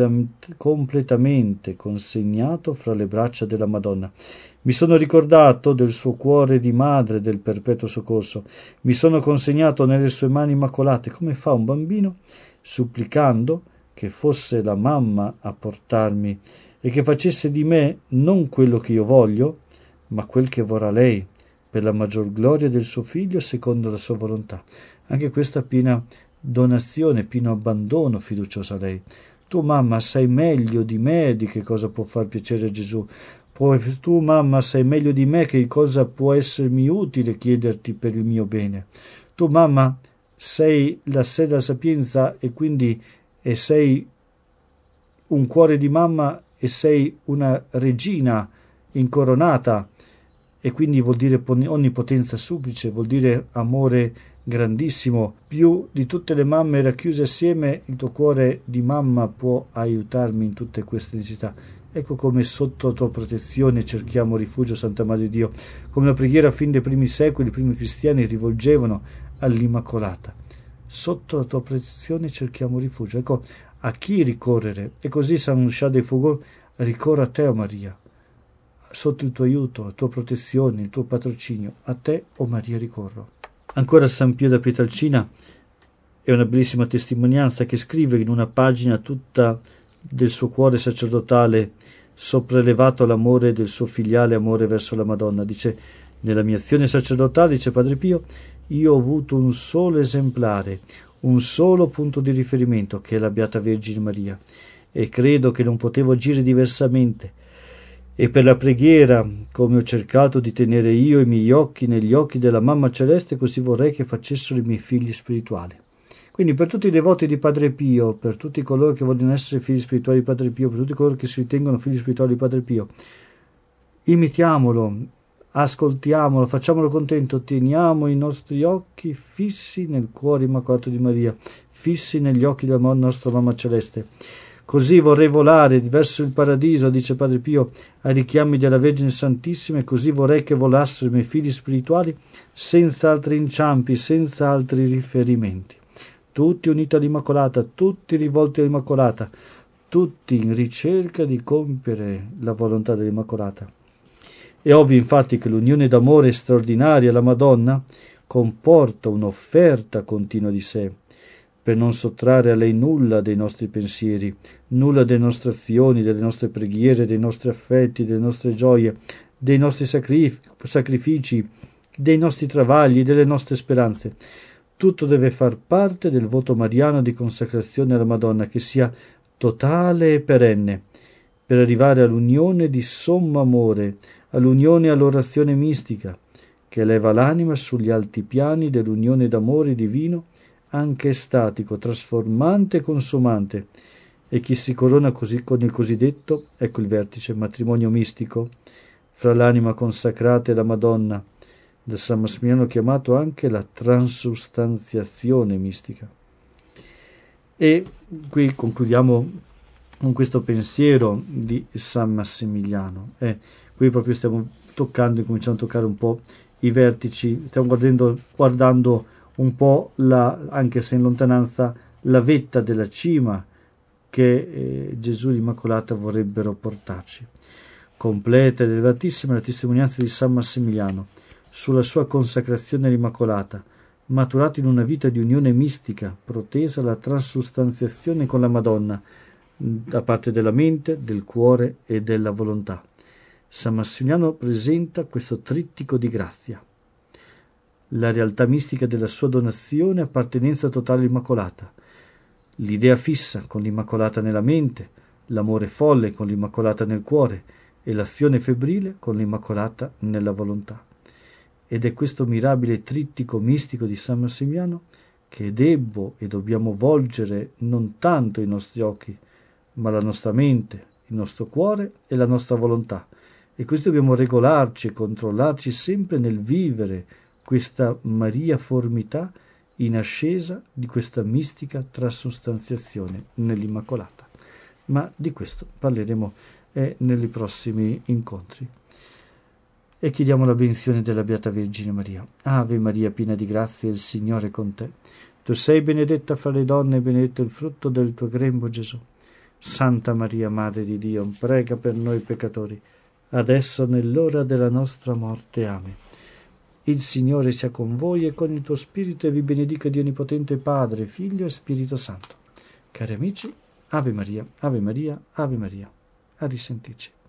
completamente consegnato fra le braccia della Madonna. Mi sono ricordato del suo cuore di madre del perpetuo soccorso. Mi sono consegnato nelle sue mani immacolate, come fa un bambino, supplicando che fosse la mamma a portarmi e che facesse di me non quello che io voglio, ma quel che vorrà lei, per la maggior gloria del suo figlio secondo la sua volontà. Anche questa piena donazione, pieno abbandono fiducioso a lei. Tu mamma sai meglio di me di che cosa può far piacere a Gesù. Tu mamma sai meglio di me che cosa può essermi utile chiederti per il mio bene. Tu mamma sei la sapienza e quindi sei un cuore di mamma e sei una regina incoronata, e quindi vuol dire onnipotenza supplice, vuol dire amore grandissimo, più di tutte le mamme racchiuse assieme, il tuo cuore di mamma può aiutarmi in tutte queste necessità. Ecco come sotto la tua protezione cerchiamo rifugio, Santa Madre di Dio, come la preghiera fin dai primi secoli i primi cristiani rivolgevano all'Immacolata. Sotto la tua protezione cerchiamo rifugio. Ecco a chi ricorrere. E così San Charles de Foucault ricorre a te, o Maria, sotto il tuo aiuto, la tua protezione, il tuo patrocinio. A te, o Maria, ricorro. Ancora San Pio da Pietrelcina è una bellissima testimonianza che scrive in una pagina tutta del suo cuore sacerdotale, sopraelevato all'amore del suo filiale amore verso la Madonna. Dice: nella mia azione sacerdotale, dice Padre Pio, io ho avuto un solo esemplare, un solo punto di riferimento, che è la Beata Vergine Maria, e credo che non potevo agire diversamente. E per la preghiera, come ho cercato di tenere io i miei occhi negli occhi della Mamma Celeste, così vorrei che facessero i miei figli spirituali. Quindi per tutti i devoti di Padre Pio, per tutti coloro che vogliono essere figli spirituali di Padre Pio, per tutti coloro che si ritengono figli spirituali di Padre Pio, imitiamolo, ascoltiamolo, facciamolo contento, teniamo i nostri occhi fissi nel cuore immacolato di Maria, fissi negli occhi della nostra Mamma Celeste. Così vorrei volare verso il paradiso, dice Padre Pio, ai richiami della Vergine Santissima, e così vorrei che volassero i miei figli spirituali senza altri inciampi, senza altri riferimenti. Tutti uniti all'Immacolata, tutti rivolti all'Immacolata, tutti in ricerca di compiere la volontà dell'Immacolata. È ovvio infatti che l'unione d'amore straordinaria alla Madonna comporta un'offerta continua di sé, per non sottrarre a lei nulla dei nostri pensieri, nulla delle nostre azioni, delle nostre preghiere, dei nostri affetti, delle nostre gioie, dei nostri sacrifici, dei nostri travagli, delle nostre speranze. Tutto deve far parte del voto mariano di consacrazione alla Madonna, che sia totale e perenne, per arrivare all'unione di sommo amore, all'unione e all'orazione mistica, che eleva l'anima sugli alti piani dell'unione d'amore divino, anche estatico, trasformante e consumante, e chi si corona così con il cosiddetto, ecco il vertice, matrimonio mistico fra l'anima consacrata e la Madonna, da San Massimiliano chiamato anche la transustanziazione mistica. E qui concludiamo con questo pensiero di San Massimiliano. Qui proprio stiamo toccando, cominciamo a toccare un po' i vertici, stiamo guardando un po', anche se in lontananza, la vetta della cima che Gesù e l'Immacolata vorrebbero portarci. Completa ed elevatissima la testimonianza di San Massimiliano sulla sua consacrazione all'Immacolata, maturata in una vita di unione mistica, protesa alla transustanziazione con la Madonna, da parte della mente, del cuore e della volontà. San Massimiliano presenta questo trittico di grazia: la realtà mistica della sua donazione e appartenenza totale all'Immacolata, l'idea fissa con l'Immacolata nella mente, l'amore folle con l'Immacolata nel cuore e l'azione febbrile con l'Immacolata nella volontà. Ed è questo mirabile trittico mistico di San Massimiliano che debbo e dobbiamo volgere non tanto i nostri occhi, ma la nostra mente, il nostro cuore e la nostra volontà. E così dobbiamo regolarci e controllarci sempre nel vivere questa mariaformità in ascesa di questa mistica transustanziazione nell'Immacolata. Ma di questo parleremo nei prossimi incontri. E chiediamo la benedizione della Beata Vergine Maria. Ave Maria, piena di grazia, il Signore è con te. Tu sei benedetta fra le donne e benedetto il frutto del tuo grembo, Gesù. Santa Maria, Madre di Dio, prega per noi peccatori, adesso nell'ora della nostra morte. Amen. Il Signore sia con voi e con il tuo spirito, e vi benedica Dio Onnipotente, Padre, Figlio e Spirito Santo. Cari amici, Ave Maria, Ave Maria, Ave Maria. A risentirci.